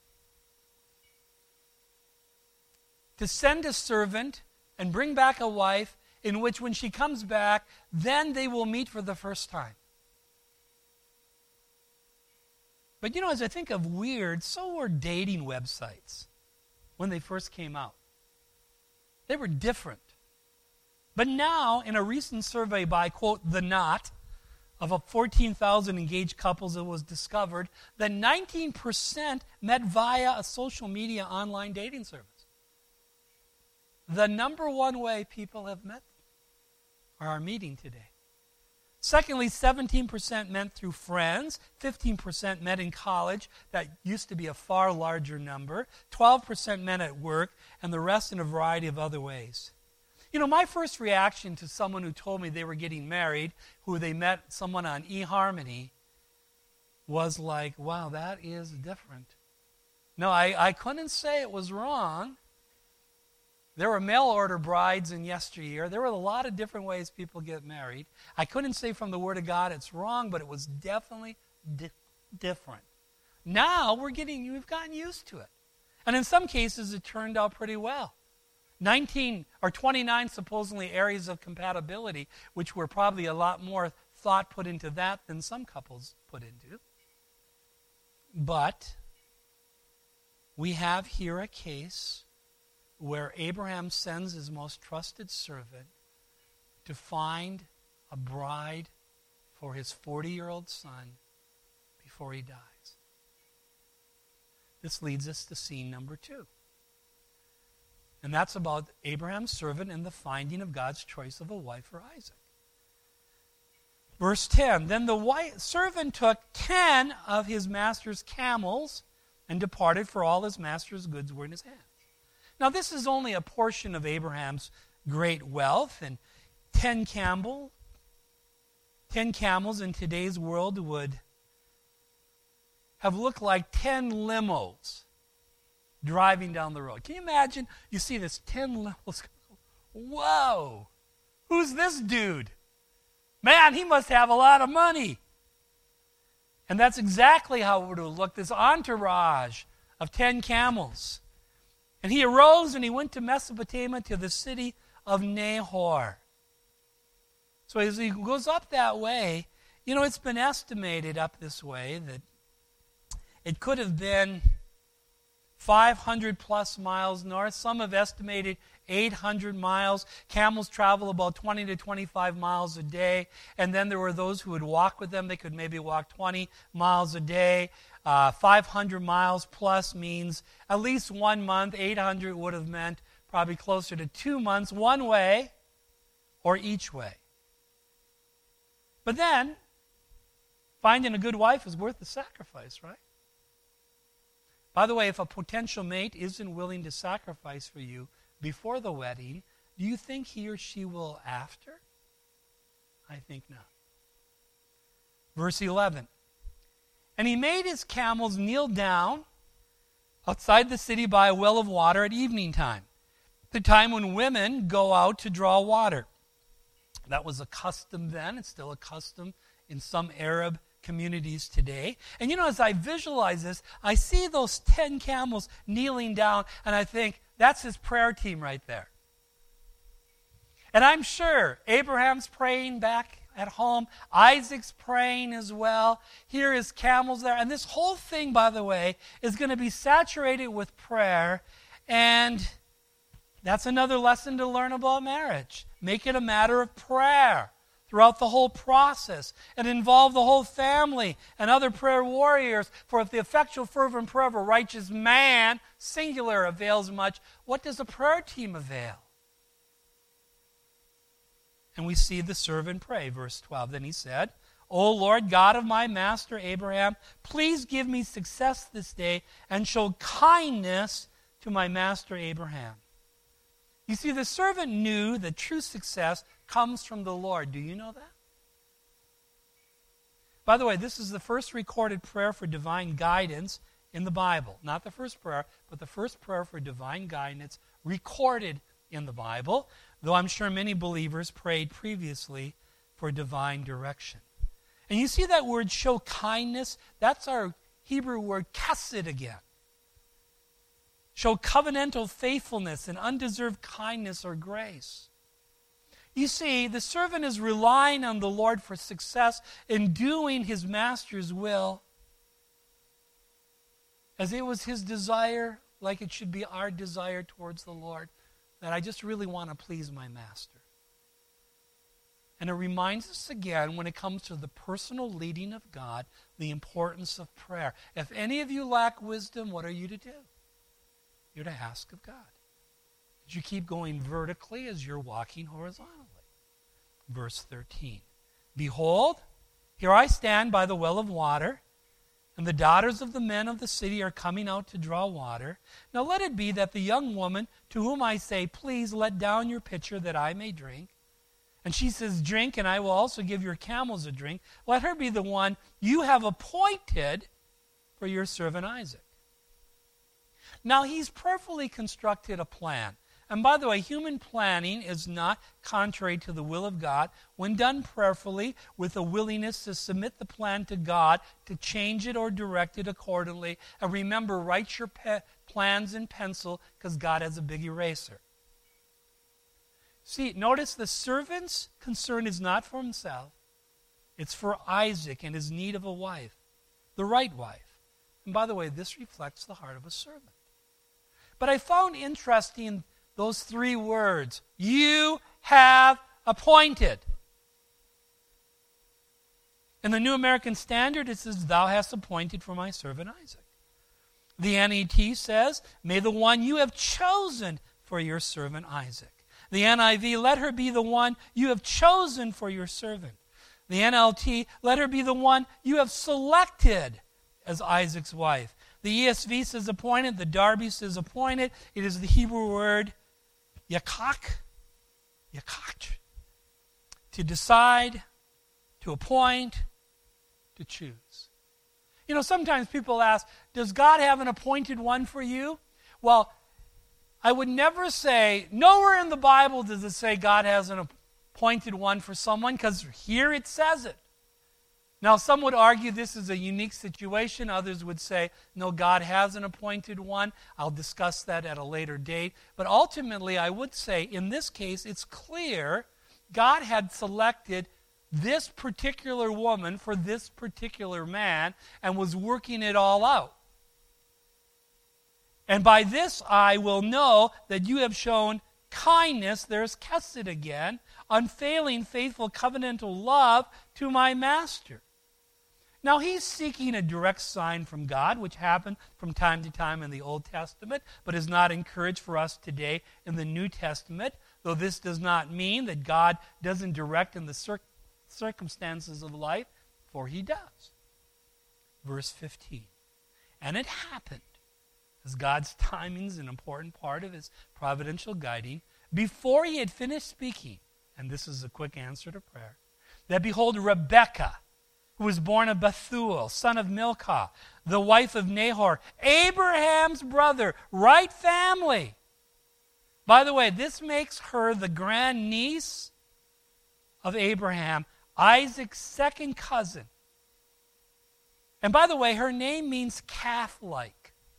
to send a servant and bring back a wife in which when she comes back, then they will meet for the first time. But you know, as I think of weird, so were dating websites when they first came out. They were different. But now, in a recent survey by, quote, The Knot, of fourteen thousand engaged couples, it was discovered that nineteen percent met via a social media online dating service. The number one way people have met or are meeting today. Secondly, seventeen percent met through friends, fifteen percent met in college. That used to be a far larger number. twelve percent met at work, and the rest in a variety of other ways. You know, my first reaction to someone who told me they were getting married, who they met someone on eHarmony, was like, wow, that is different. No, I, I couldn't say it was wrong. There were mail-order brides in yesteryear. There were a lot of different ways people get married. I couldn't say from the Word of God it's wrong, but it was definitely di- different. Now we're getting, we've gotten used to it. And in some cases, it turned out pretty well. nineteen or twenty-nine supposedly areas of compatibility, which were probably a lot more thought put into that than some couples put into. But we have here a case where Abraham sends his most trusted servant to find a bride for his forty-year-old son before he dies. This leads us to scene number two. And that's about Abraham's servant and the finding of God's choice of a wife for Isaac. Verse ten, then the wife, servant took ten of his master's camels and departed, for all his master's goods were in his hands. Now this is only a portion of Abraham's great wealth, and ten camel, ten camels in today's world would have looked like ten limos driving down the road. Can you imagine? You see this ten limos. Whoa! Who's this dude? Man, he must have a lot of money. And that's exactly how it would have looked, this entourage of ten camels. And he arose and he went to Mesopotamia, to the city of Nahor. So as he goes up that way, you know, it's been estimated up this way that it could have been five hundred plus miles north. Some have estimated eight hundred miles. Camels travel about twenty to twenty-five miles a day. And then there were those who would walk with them. They could maybe walk twenty miles a day. Uh, five hundred miles plus means at least one month. eight hundred would have meant probably closer to two months, one way or each way. But then, finding a good wife is worth the sacrifice, right? By the way, if a potential mate isn't willing to sacrifice for you before the wedding, do you think he or she will after? I think not. Verse eleven. And he made his camels kneel down outside the city by a well of water at evening time, the time when women go out to draw water. That was a custom then. It's still a custom in some Arab communities today. And you know, as I visualize this, I see those ten camels kneeling down, and I think, that's his prayer team right there. And I'm sure Abraham's praying back at home. Isaac's praying as well. Here is camels there. And this whole thing, by the way, is going to be saturated with prayer. And that's another lesson to learn about marriage. Make it a matter of prayer throughout the whole process, and involve the whole family and other prayer warriors. For if the effectual fervent prayer of a righteous man, singular, avails much, what does a prayer team avail? And we see the servant pray, verse twelve. Then he said, O Lord, God of my master Abraham, please give me success this day and show kindness to my master Abraham. You see, the servant knew that true success comes from the Lord. Do you know that? By the way, this is the first recorded prayer for divine guidance in the Bible. Not the first prayer, but the first prayer for divine guidance recorded in the Bible, though I'm sure many believers prayed previously for divine direction. And you see that word, show kindness? That's our Hebrew word, chesed again. Show covenantal faithfulness and undeserved kindness or grace. You see, the servant is relying on the Lord for success in doing his master's will, as it was his desire, like it should be our desire towards the Lord, that I just really want to please my master. And it reminds us again, when it comes to the personal leading of God, the importance of prayer. If any of you lack wisdom, what are you to do? You're to ask of God. That you keep going vertically as you're walking horizontally. Verse thirteen. Behold, here I stand by the well of water, and the daughters of the men of the city are coming out to draw water. Now let it be that the young woman to whom I say, please let down your pitcher that I may drink, and she says, drink, and I will also give your camels a drink. Let her be the one you have appointed for your servant Isaac. Now, he's prayerfully constructed a plan. And by the way, human planning is not contrary to the will of God when done prayerfully with a willingness to submit the plan to God, to change it or direct it accordingly. And remember, write your pe- plans in pencil because God has a big eraser. See, notice the servant's concern is not for himself. It's for Isaac and his need of a wife, the right wife. And by the way, this reflects the heart of a servant. But I found interesting those three words, you have appointed. In the New American Standard, it says, thou hast appointed for my servant Isaac. The N E T says, may the one you have chosen for your servant Isaac. The N I V, let her be the one you have chosen for your servant. The N L T, let her be the one you have selected as Isaac's wife. The E S V says appointed. The Darby says appointed. It is the Hebrew word yakak, yakak, to decide, to appoint, to choose. You know, sometimes people ask, does God have an appointed one for you? Well, I would never say, nowhere in the Bible does it say God has an appointed one for someone, because here it says it. Now, some would argue this is a unique situation. Others would say, no, God has an appointed one. I'll discuss that at a later date. But ultimately, I would say, in this case, it's clear God had selected this particular woman for this particular man and was working it all out. And by this I will know that you have shown kindness, there's Kesed again, unfailing, faithful, covenantal love to my master. Now he's seeking a direct sign from God, which happened from time to time in the Old Testament, but is not encouraged for us today in the New Testament, though this does not mean that God doesn't direct in the cir- circumstances of life, for he does. Verse fifteen, and it happened, as God's timing is an important part of his providential guiding, before he had finished speaking, and this is a quick answer to prayer, that behold, Rebekah, who was born of Bethuel, son of Milcah, the wife of Nahor, Abraham's brother, right family. By the way, this makes her the grandniece of Abraham, Isaac's second cousin. And by the way, her name means calf-like.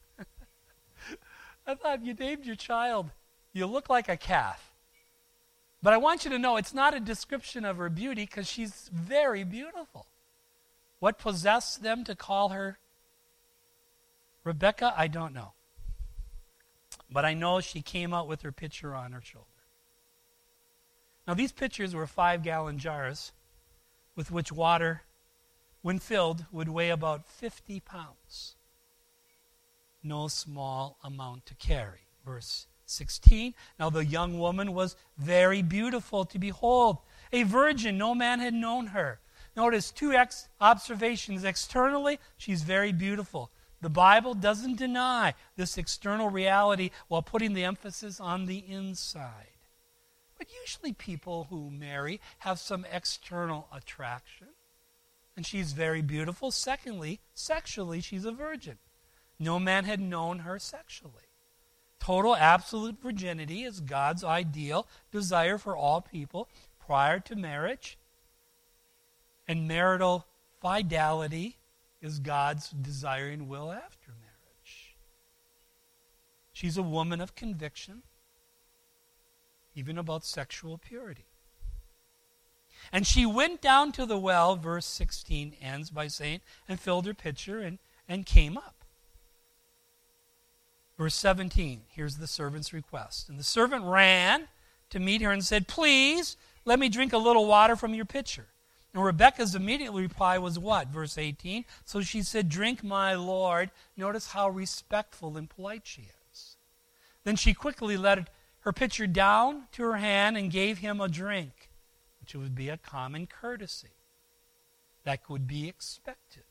I thought, you named your child, you look like a calf. But I want you to know it's not a description of her beauty, because she's very beautiful. What possessed them to call her Rebekah, I don't know. But I know she came out with her pitcher on her shoulder. Now these pitchers were five-gallon jars with which water, when filled, would weigh about fifty pounds. No small amount to carry. Verse sixteen, now the young woman was very beautiful to behold. A virgin, no man had known her. Notice two ex- observations. Externally, she's very beautiful. The Bible doesn't deny this external reality while putting the emphasis on the inside. But usually people who marry have some external attraction. And she's very beautiful. Secondly, sexually, she's a virgin. No man had known her sexually. Total, absolute virginity is God's ideal desire for all people prior to marriage. And marital fidelity is God's desiring will after marriage. She's a woman of conviction, even about sexual purity. And she went down to the well, verse sixteen ends by saying, and filled her pitcher and, and came up. Verse seventeen, here's the servant's request. And the servant ran to meet her and said, please, let me drink a little water from your pitcher. And Rebekah's immediate reply was what? Verse eighteen, so she said, drink, my Lord. Notice how respectful and polite she is. Then she quickly let her pitcher down to her hand and gave him a drink, which would be a common courtesy that could be expected.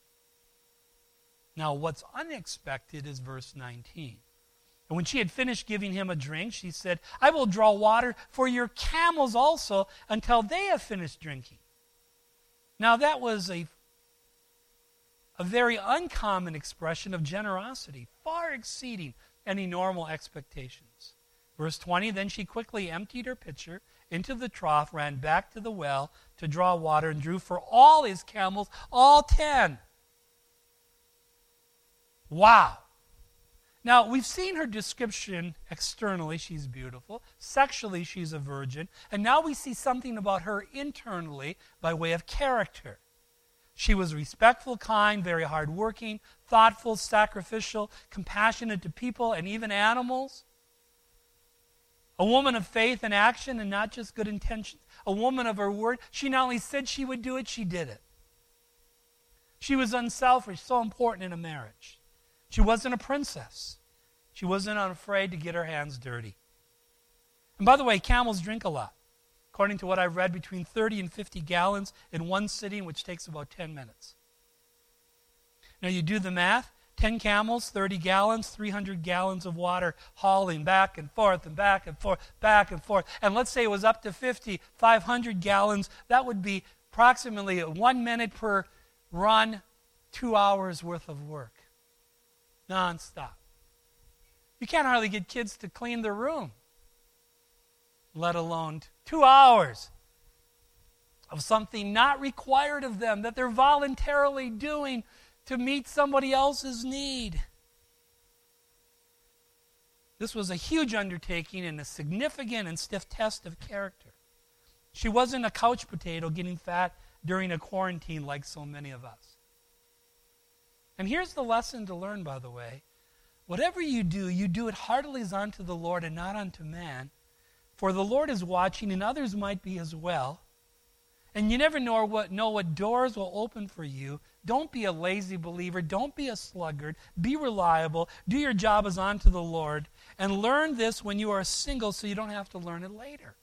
Now, what's unexpected is verse nineteen. And when she had finished giving him a drink, she said, I will draw water for your camels also until they have finished drinking. Now, that was a, a very uncommon expression of generosity, far exceeding any normal expectations. Verse twenty, then she quickly emptied her pitcher into the trough, ran back to the well to draw water, and drew for all his camels, all ten. Wow. Now, we've seen her description externally, she's beautiful. Sexually, she's a virgin. And now we see something about her internally by way of character. She was respectful, kind, very hardworking, thoughtful, sacrificial, compassionate to people and even animals. A woman of faith and action and not just good intentions. A woman of her word. She not only said she would do it, she did it. She was unselfish, so important in a marriage. She wasn't a princess. She wasn't unafraid to get her hands dirty. And by the way, camels drink a lot. According to what I've read, between thirty and fifty gallons in one sitting, which takes about ten minutes. Now you do the math. ten camels, thirty gallons, three hundred gallons of water hauling back and forth and back and forth, back and forth. And let's say it was up to fifty, five hundred gallons. That would be approximately one minute per run, two hours worth of work. Non-stop. You can't hardly get kids to clean their room, let alone two hours of something not required of them that they're voluntarily doing to meet somebody else's need. This was a huge undertaking and a significant and stiff test of character. She wasn't a couch potato getting fat during a quarantine like so many of us. And here's the lesson to learn, by the way. Whatever you do, you do it heartily as unto the Lord and not unto man. For the Lord is watching, and others might be as well. And you never know what, know what doors will open for you. Don't be a lazy believer. Don't be a sluggard. Be reliable. Do your job as unto the Lord. And learn this when you are single so you don't have to learn it later.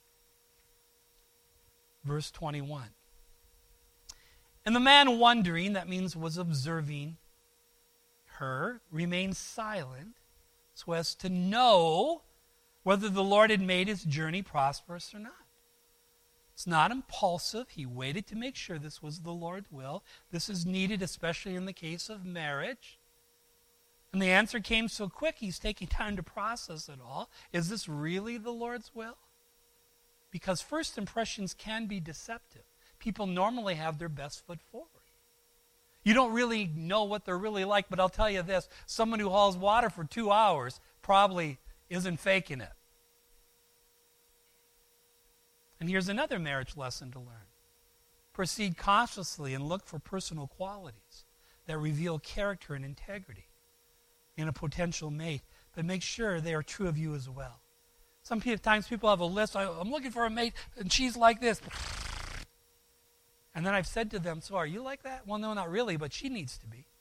Verse twenty-one. And the man wondering, that means was observing her, remained silent so as to know whether the Lord had made his journey prosperous or not. It's not impulsive. He waited to make sure this was the Lord's will. This is needed, especially in the case of marriage. And the answer came so quick, he's taking time to process it all. Is this really the Lord's will? Because first impressions can be deceptive. People normally have their best foot forward. You don't really know what they're really like, but I'll tell you this. Someone who hauls water for two hours probably isn't faking it. And here's another marriage lesson to learn. Proceed cautiously and look for personal qualities that reveal character and integrity in a potential mate, but make sure they are true of you as well. Sometimes people have a list. I'm looking for a mate, and she's like this. And then I've said to them, so are you like that? Well, no, not really, but she needs to be.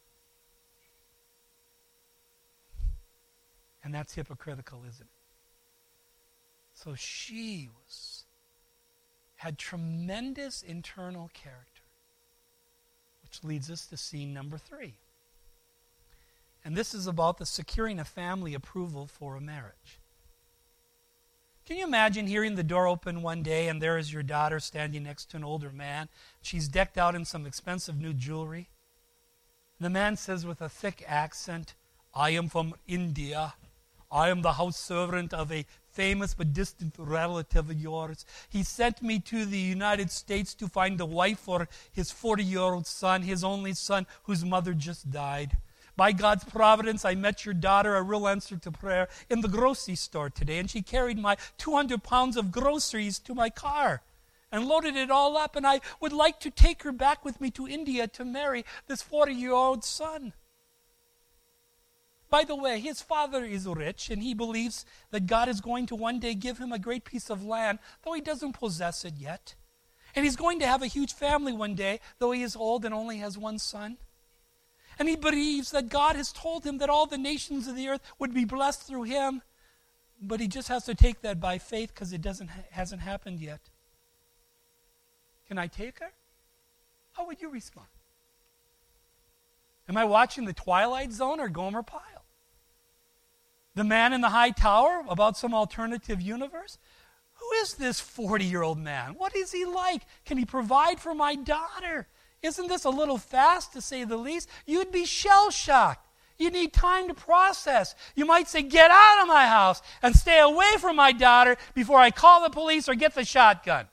And that's hypocritical, isn't it? So she was, had tremendous internal character, which leads us to scene number three. And this is about the securing of family approval for a marriage. Can you imagine hearing the door open one day and there is your daughter standing next to an older man? She's decked out in some expensive new jewelry. The man says with a thick accent, I am from India. I am the house servant of a famous but distant relative of yours. He sent me to the United States to find a wife for his forty-year-old son, his only son, whose mother just died. By God's providence, I met your daughter, a real answer to prayer, in the grocery store today, and she carried my two hundred pounds of groceries to my car and loaded it all up, and I would like to take her back with me to India to marry this forty-year-old son. By the way, his father is rich, and he believes that God is going to one day give him a great piece of land, though he doesn't possess it yet. And he's going to have a huge family one day, though he is old and only has one son. And he believes that God has told him that all the nations of the earth would be blessed through him, but he just has to take that by faith because it doesn't hasn't happened yet. Can I take her? How would you respond? Am I watching The Twilight Zone or Gomer Pyle? The Man in the High Tower about some alternative universe? Who is this forty-year-old man? What is he like? Can he provide for my daughter? Isn't this a little fast, to say the least? You'd be shell-shocked. You need time to process. You might say, get out of my house and stay away from my daughter before I call the police or get the shotgun.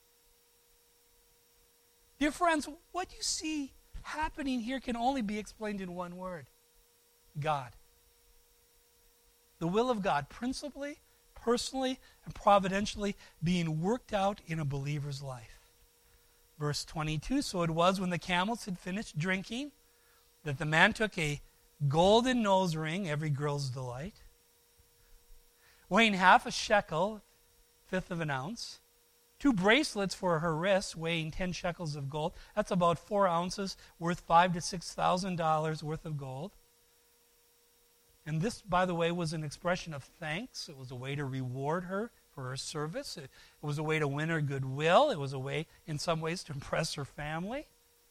Dear friends, what you see happening here can only be explained in one word: God. the will of God, principally, personally, and providentially being worked out in a believer's life. Verse twenty-two, so it was when the camels had finished drinking that the man took a golden nose ring, every girl's delight, weighing half a shekel, fifth of an ounce, two bracelets for her wrists, weighing ten shekels of gold. That's about four ounces, worth five to six thousand dollars worth of gold. And this, by the way, was an expression of thanks. It was a way to reward her for her service. It, it was a way to win her goodwill. It was a way, in some ways, to impress her family.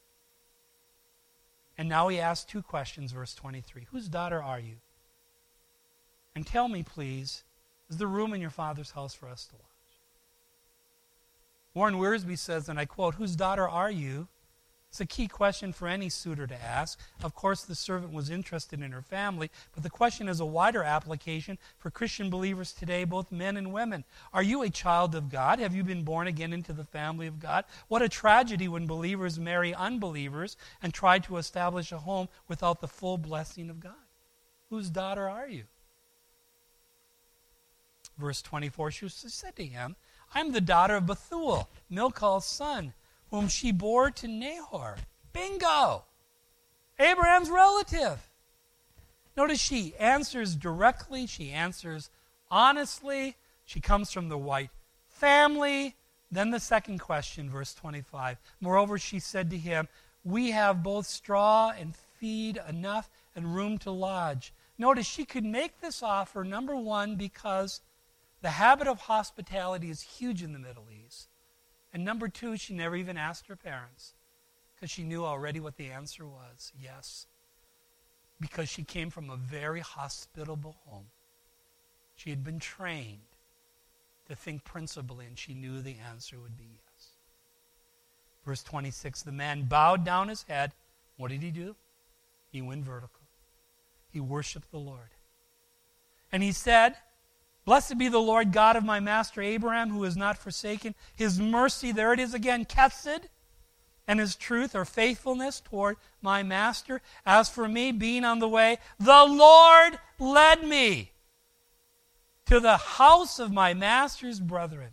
And now he asks two questions, verse twenty-three. Whose daughter are you? And tell me, please, is there room in your father's house for us to lodge? Warren Wiersbe says, and I quote, whose daughter are you? It's a key question for any suitor to ask. Of course, the servant was interested in her family, but the question is a wider application for Christian believers today, both men and women. Are you a child of God? Have you been born again into the family of God? What a tragedy when believers marry unbelievers and try to establish a home without the full blessing of God. Whose daughter are you? Verse twenty-four, she said to him, I'm the daughter of Bethuel, Milcah's son, whom she bore to Nahor. Bingo! Abraham's relative. Notice she answers directly. She answers honestly. She comes from the white family. Then the second question, verse twenty-five. Moreover, she said to him, we have both straw and feed enough and room to lodge. Notice she could make this offer, number one, because the habit of hospitality is huge in the Middle East. And number two, she never even asked her parents because she knew already what the answer was, yes. Because she came from a very hospitable home. She had been trained to think principally, and she knew the answer would be yes. Verse twenty-six, the man bowed down his head. What did he do? He went vertical. He worshiped the Lord. And he said, blessed be the Lord God of my master Abraham, who has not forsaken his mercy, there it is again, chesed, and his truth or faithfulness toward my master. As for me, being on the way, the Lord led me to the house of my master's brethren.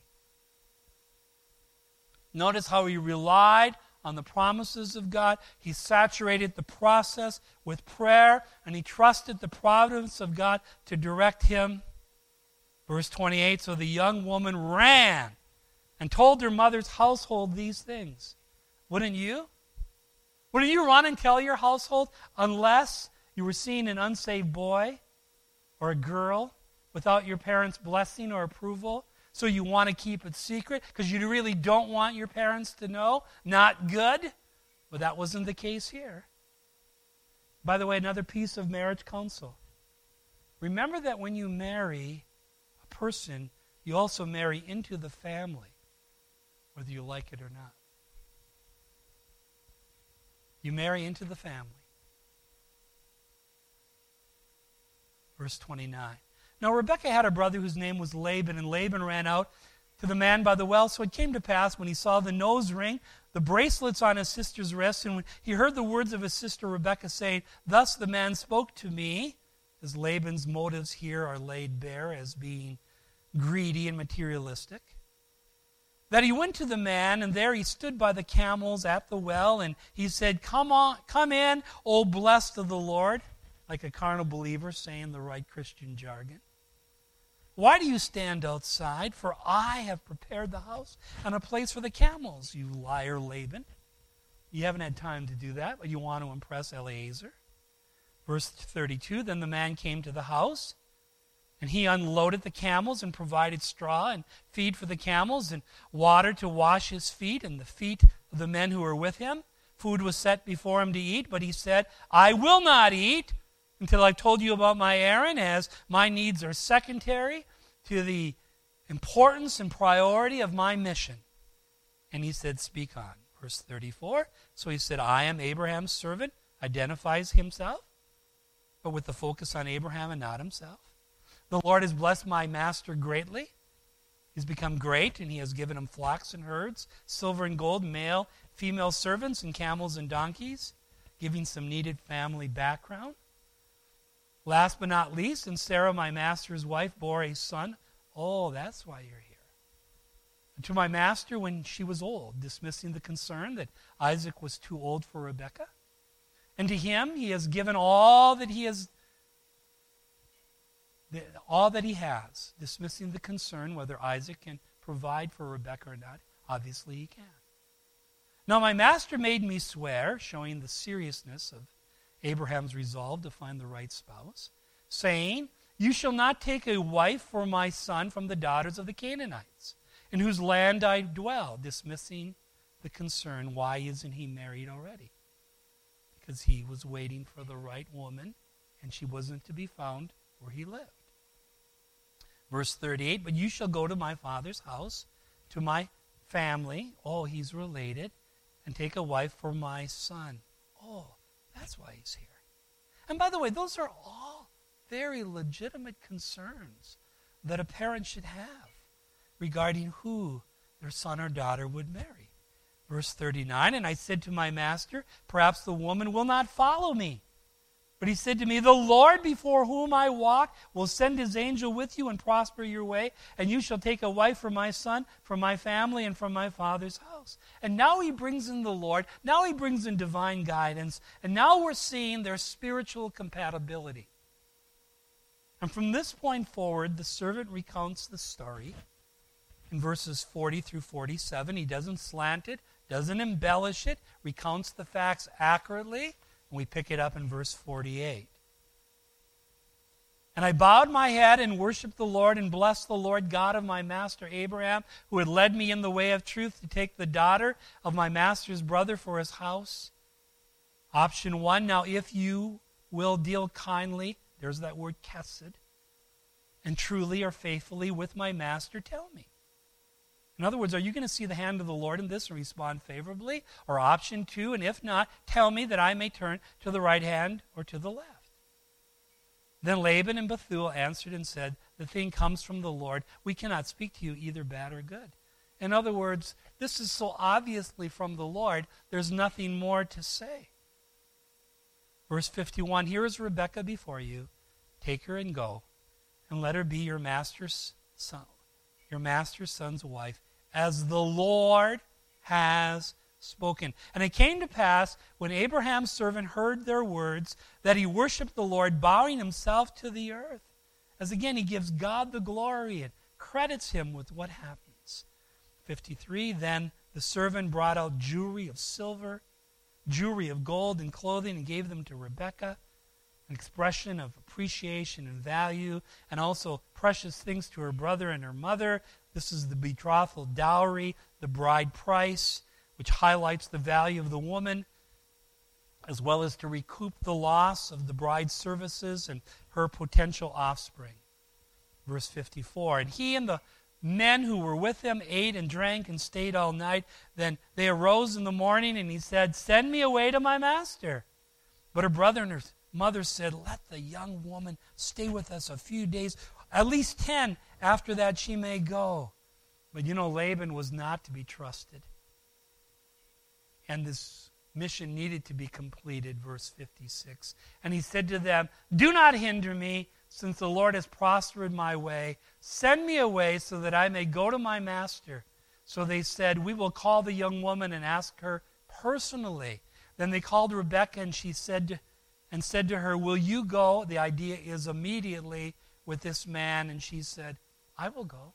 Notice how he relied on the promises of God. He saturated the process with prayer, and he trusted the providence of God to direct him. Verse twenty-eight, so the young woman ran and told her mother's household these things. Wouldn't you? Wouldn't you run and tell your household unless you were seeing an unsaved boy or a girl without your parents' blessing or approval? So you want to keep it secret because you really don't want your parents to know? Not good? But that wasn't the case here. By the way, another piece of marriage counsel. Remember that when you marry person, you also marry into the family, whether you like it or not. You marry into the family. Verse twenty-nine. Now Rebekah had a brother whose name was Laban, and Laban ran out to the man by the well. So it came to pass when he saw the nose ring, the bracelets on his sister's wrists, and when he heard the words of his sister Rebekah saying, thus the man spoke to me, as Laban's motives here are laid bare as being greedy and materialistic, that he went to the man, and there he stood by the camels at the well, and he said, come on, come in, O blessed of the Lord, like a carnal believer saying the right Christian jargon. Why do you stand outside? For I have prepared the house and a place for the camels, you liar Laban. You haven't had time to do that, but you want to impress Eliezer. Verse thirty-two, then the man came to the house, and he unloaded the camels and provided straw and feed for the camels and water to wash his feet and the feet of the men who were with him. Food was set before him to eat, but he said, I will not eat until I've told you about my errand, as my needs are secondary to the importance and priority of my mission. And he said, speak on. Verse thirty-four, so he said, I am Abraham's servant, identifies himself, but with the focus on Abraham and not himself. The Lord has blessed my master greatly. He's become great, and he has given him flocks and herds, silver and gold, male, female servants, and camels and donkeys, giving some needed family background. Last but not least, and Sarah, my master's wife, bore a son. Oh, that's why you're here. And to my master when she was old, dismissing the concern that Isaac was too old for Rebekah. And to him he has given all that he has, all that he has, dismissing the concern whether Isaac can provide for Rebekah or not. Obviously he can. Now my master made me swear, showing the seriousness of Abraham's resolve to find the right spouse, saying, you shall not take a wife for my son from the daughters of the Canaanites, in whose land I dwell, dismissing the concern, why isn't he married already? Because he was waiting for the right woman, and she wasn't to be found where he lived. Verse thirty-eight, but you shall go to my father's house, to my family, oh, he's related, and take a wife for my son. Oh, that's why he's here. And by the way, those are all very legitimate concerns that a parent should have regarding who their son or daughter would marry. Verse thirty-nine, and I said to my master, perhaps the woman will not follow me. But he said to me, the Lord before whom I walk will send his angel with you and prosper your way, and you shall take a wife for my son, from my family, and from my father's house. And now he brings in the Lord. Now he brings in divine guidance. And now we're seeing their spiritual compatibility. And from this point forward, the servant recounts the story in verses forty through forty-seven. He doesn't slant it, doesn't embellish it, recounts the facts accurately. And we pick it up in verse forty-eight. And I bowed my head and worshipped the Lord and blessed the Lord God of my master Abraham, who had led me in the way of truth to take the daughter of my master's brother for his house. Option one, now if you will deal kindly, there's that word kesed, and truly or faithfully with my master, tell me. In other words, are you going to see the hand of the Lord in this and respond favorably? Or option two, and if not, tell me that I may turn to the right hand or to the left. Then Laban and Bethuel answered and said, the thing comes from the Lord. We cannot speak to you either bad or good. In other words, this is so obviously from the Lord, there's nothing more to say. Verse fifty-one, here is Rebekah before you. Take her and go, and let her be your master's son, your master's son's wife, as the Lord has spoken. And it came to pass, when Abraham's servant heard their words, that he worshipped the Lord, bowing himself to the earth. As again, he gives God the glory and credits him with what happens. fifty-three, then the servant brought out jewelry of silver, jewelry of gold and clothing, and gave them to Rebekah, an expression of appreciation and value, and also precious things to her brother and her mother. This is the betrothal dowry, the bride price, which highlights the value of the woman, as well as to recoup the loss of the bride's services and her potential offspring. Verse fifty-four, and he and the men who were with him ate and drank and stayed all night. Then they arose in the morning, and he said, send me away to my master. But her brother and her mother said, let the young woman stay with us a few days, at least ten. After that she may go. But you know, Laban was not to be trusted. And this mission needed to be completed, verse fifty-six. And he said to them, do not hinder me, since the Lord has prospered my way. Send me away so that I may go to my master. So they said, we will call the young woman and ask her personally. Then they called Rebekah, and she said to and said to her, will you go? The idea is immediately with this man. And she said, I will go.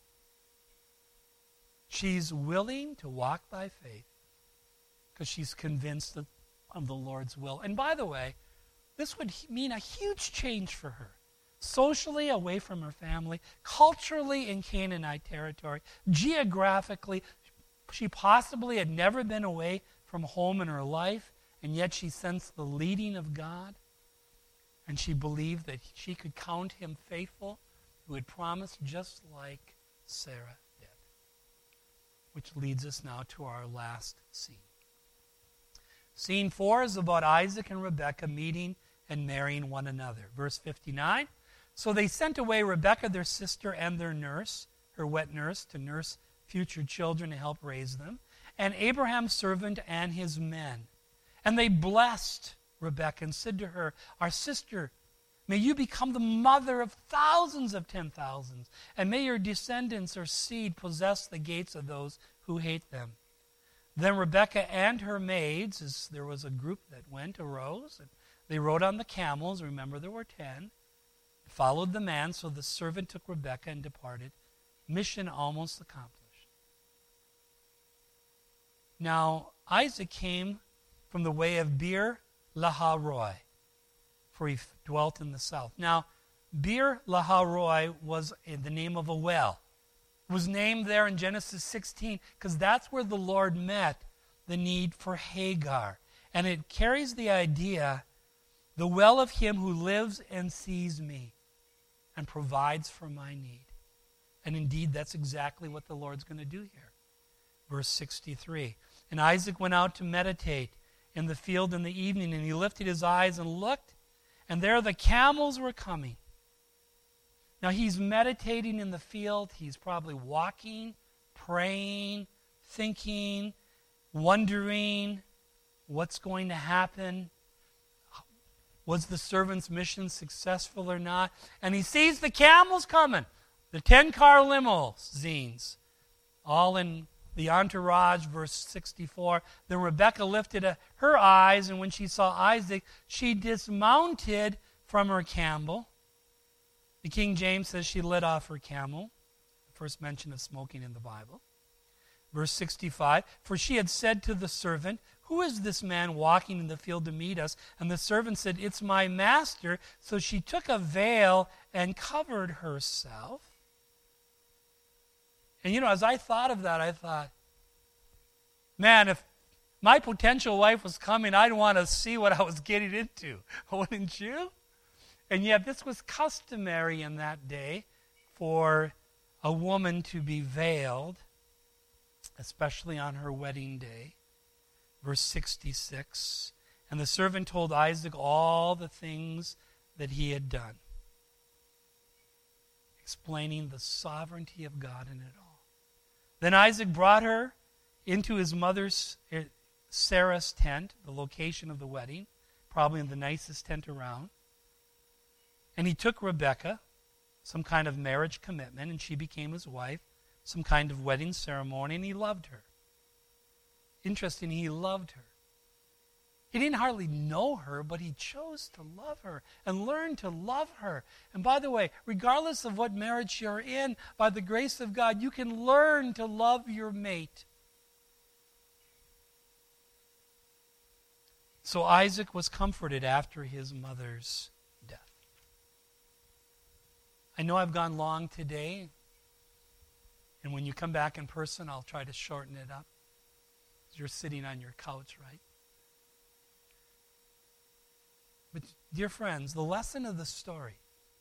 She's willing to walk by faith because she's convinced of the Lord's will. And by the way, this would mean a huge change for her. Socially away from her family, culturally in Canaanite territory, geographically, she possibly had never been away from home in her life, and yet she sensed the leading of God. And she believed that she could count him faithful, who had promised, just like Sarah did. Which leads us now to our last scene. Scene four is about Isaac and Rebekah meeting and marrying one another. Verse fifty-nine, so they sent away Rebekah, their sister, and their nurse, her wet nurse, to nurse future children to help raise them, and Abraham's servant and his men. And they blessed Rebekah and said to her, our sister, May you become the mother of thousands of ten thousands, and may your descendants or seed possess the gates of those who hate them. Then Rebekah and her maids, as there was a group that went, arose, and they rode on the camels. Remember, there were ten. Followed the man, so the servant took Rebekah and departed. Mission almost accomplished. Now, Isaac came from the way of Beer Laharoi, for he dwelt in the south. Now, Beer Laharoi was the name of a well. It was named there in Genesis sixteen because that's where the Lord met the need for Hagar. And it carries the idea, the well of him who lives and sees me and provides for my need. And indeed, that's exactly what the Lord's going to do here. Verse sixty-three. And Isaac went out to meditate in the field in the evening, and he lifted his eyes and looked, and there the camels were coming. Now he's meditating in the field. He's probably walking, praying, thinking, wondering what's going to happen. Was the servant's mission successful or not? And he sees the camels coming, the ten-car limousines, all in the entourage, verse sixty-four. Then Rebekah lifted a, her eyes, and when she saw Isaac, she dismounted from her camel. The King James says she lit off her camel, the first mention of smoking in the Bible. Verse sixty-five, for she had said to the servant, who is this man walking in the field to meet us? And the servant said, it's my master. So she took a veil and covered herself. And you know, as I thought of that, I thought, man, if my potential wife was coming, I'd want to see what I was getting into. Wouldn't you? And yet this was customary in that day for a woman to be veiled, especially on her wedding day. Verse sixty-six, and the servant told Isaac all the things that he had done, explaining the sovereignty of God in it all. Then Isaac brought her into his mother's, Sarah's tent, the location of the wedding, probably the nicest tent around. And he took Rebekah, some kind of marriage commitment, and she became his wife, some kind of wedding ceremony, and he loved her. Interesting, he loved her. He didn't hardly know her, but he chose to love her and learn to love her. And by the way, regardless of what marriage you're in, by the grace of God, you can learn to love your mate. So Isaac was comforted after his mother's death. I know I've gone long today, and when you come back in person, I'll try to shorten it up. You're sitting on your couch, right? But dear friends, the lesson of the story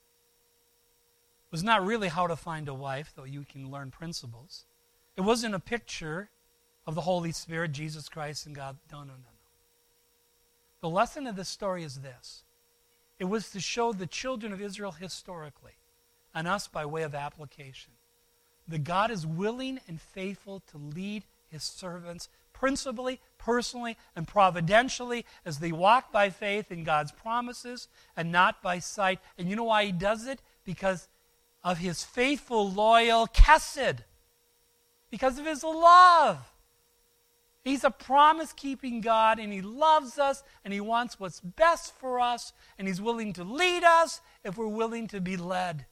was not really how to find a wife, though you can learn principles. It wasn't a picture of the Holy Spirit, Jesus Christ, and God. No, no, no, no. The lesson of this story is this. It was to show the children of Israel historically, and us by way of application, that God is willing and faithful to lead his servants principally, personally, and providentially as they walk by faith in God's promises and not by sight. And you know why he does it? Because of his faithful, loyal chesed. Because of his love. He's a promise-keeping God, and he loves us, and he wants what's best for us, and he's willing to lead us if we're willing to be led.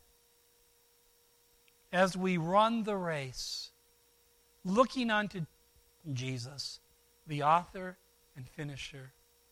As we run the race, looking unto Jesus, the author and finisher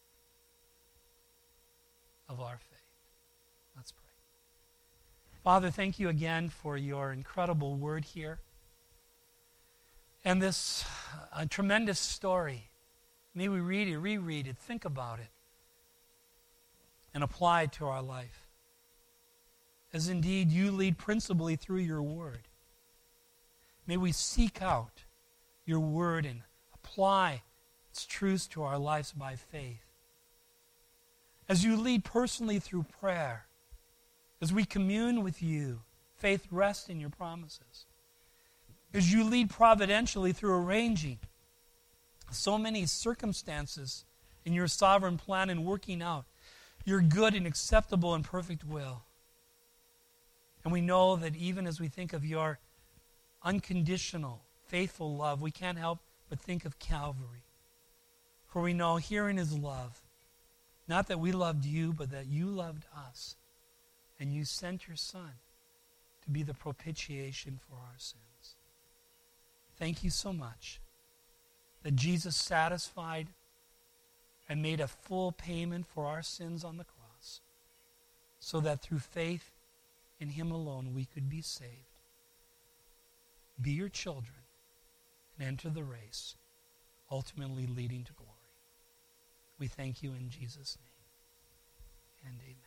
of our faith. Let's pray. Father, thank you again for your incredible word here. And this uh, tremendous story. May we read it, reread it, think about it, and apply it to our life. As indeed you lead principally through your word. May we seek out your word and apply its truths to our lives by faith. As you lead personally through prayer, as we commune with you, faith rests in your promises. As you lead providentially through arranging so many circumstances in your sovereign plan and working out your good and acceptable and perfect will. And we know that even as we think of your unconditional, faithful love, we can't help but think of Calvary. For we know herein is love. Not that we loved you, but that you loved us. And you sent your Son to be the propitiation for our sins. Thank you so much that Jesus satisfied and made a full payment for our sins on the cross, so that through faith in him alone we could be saved. Be your children and enter the race, ultimately leading to glory. We thank you in Jesus' name, and amen.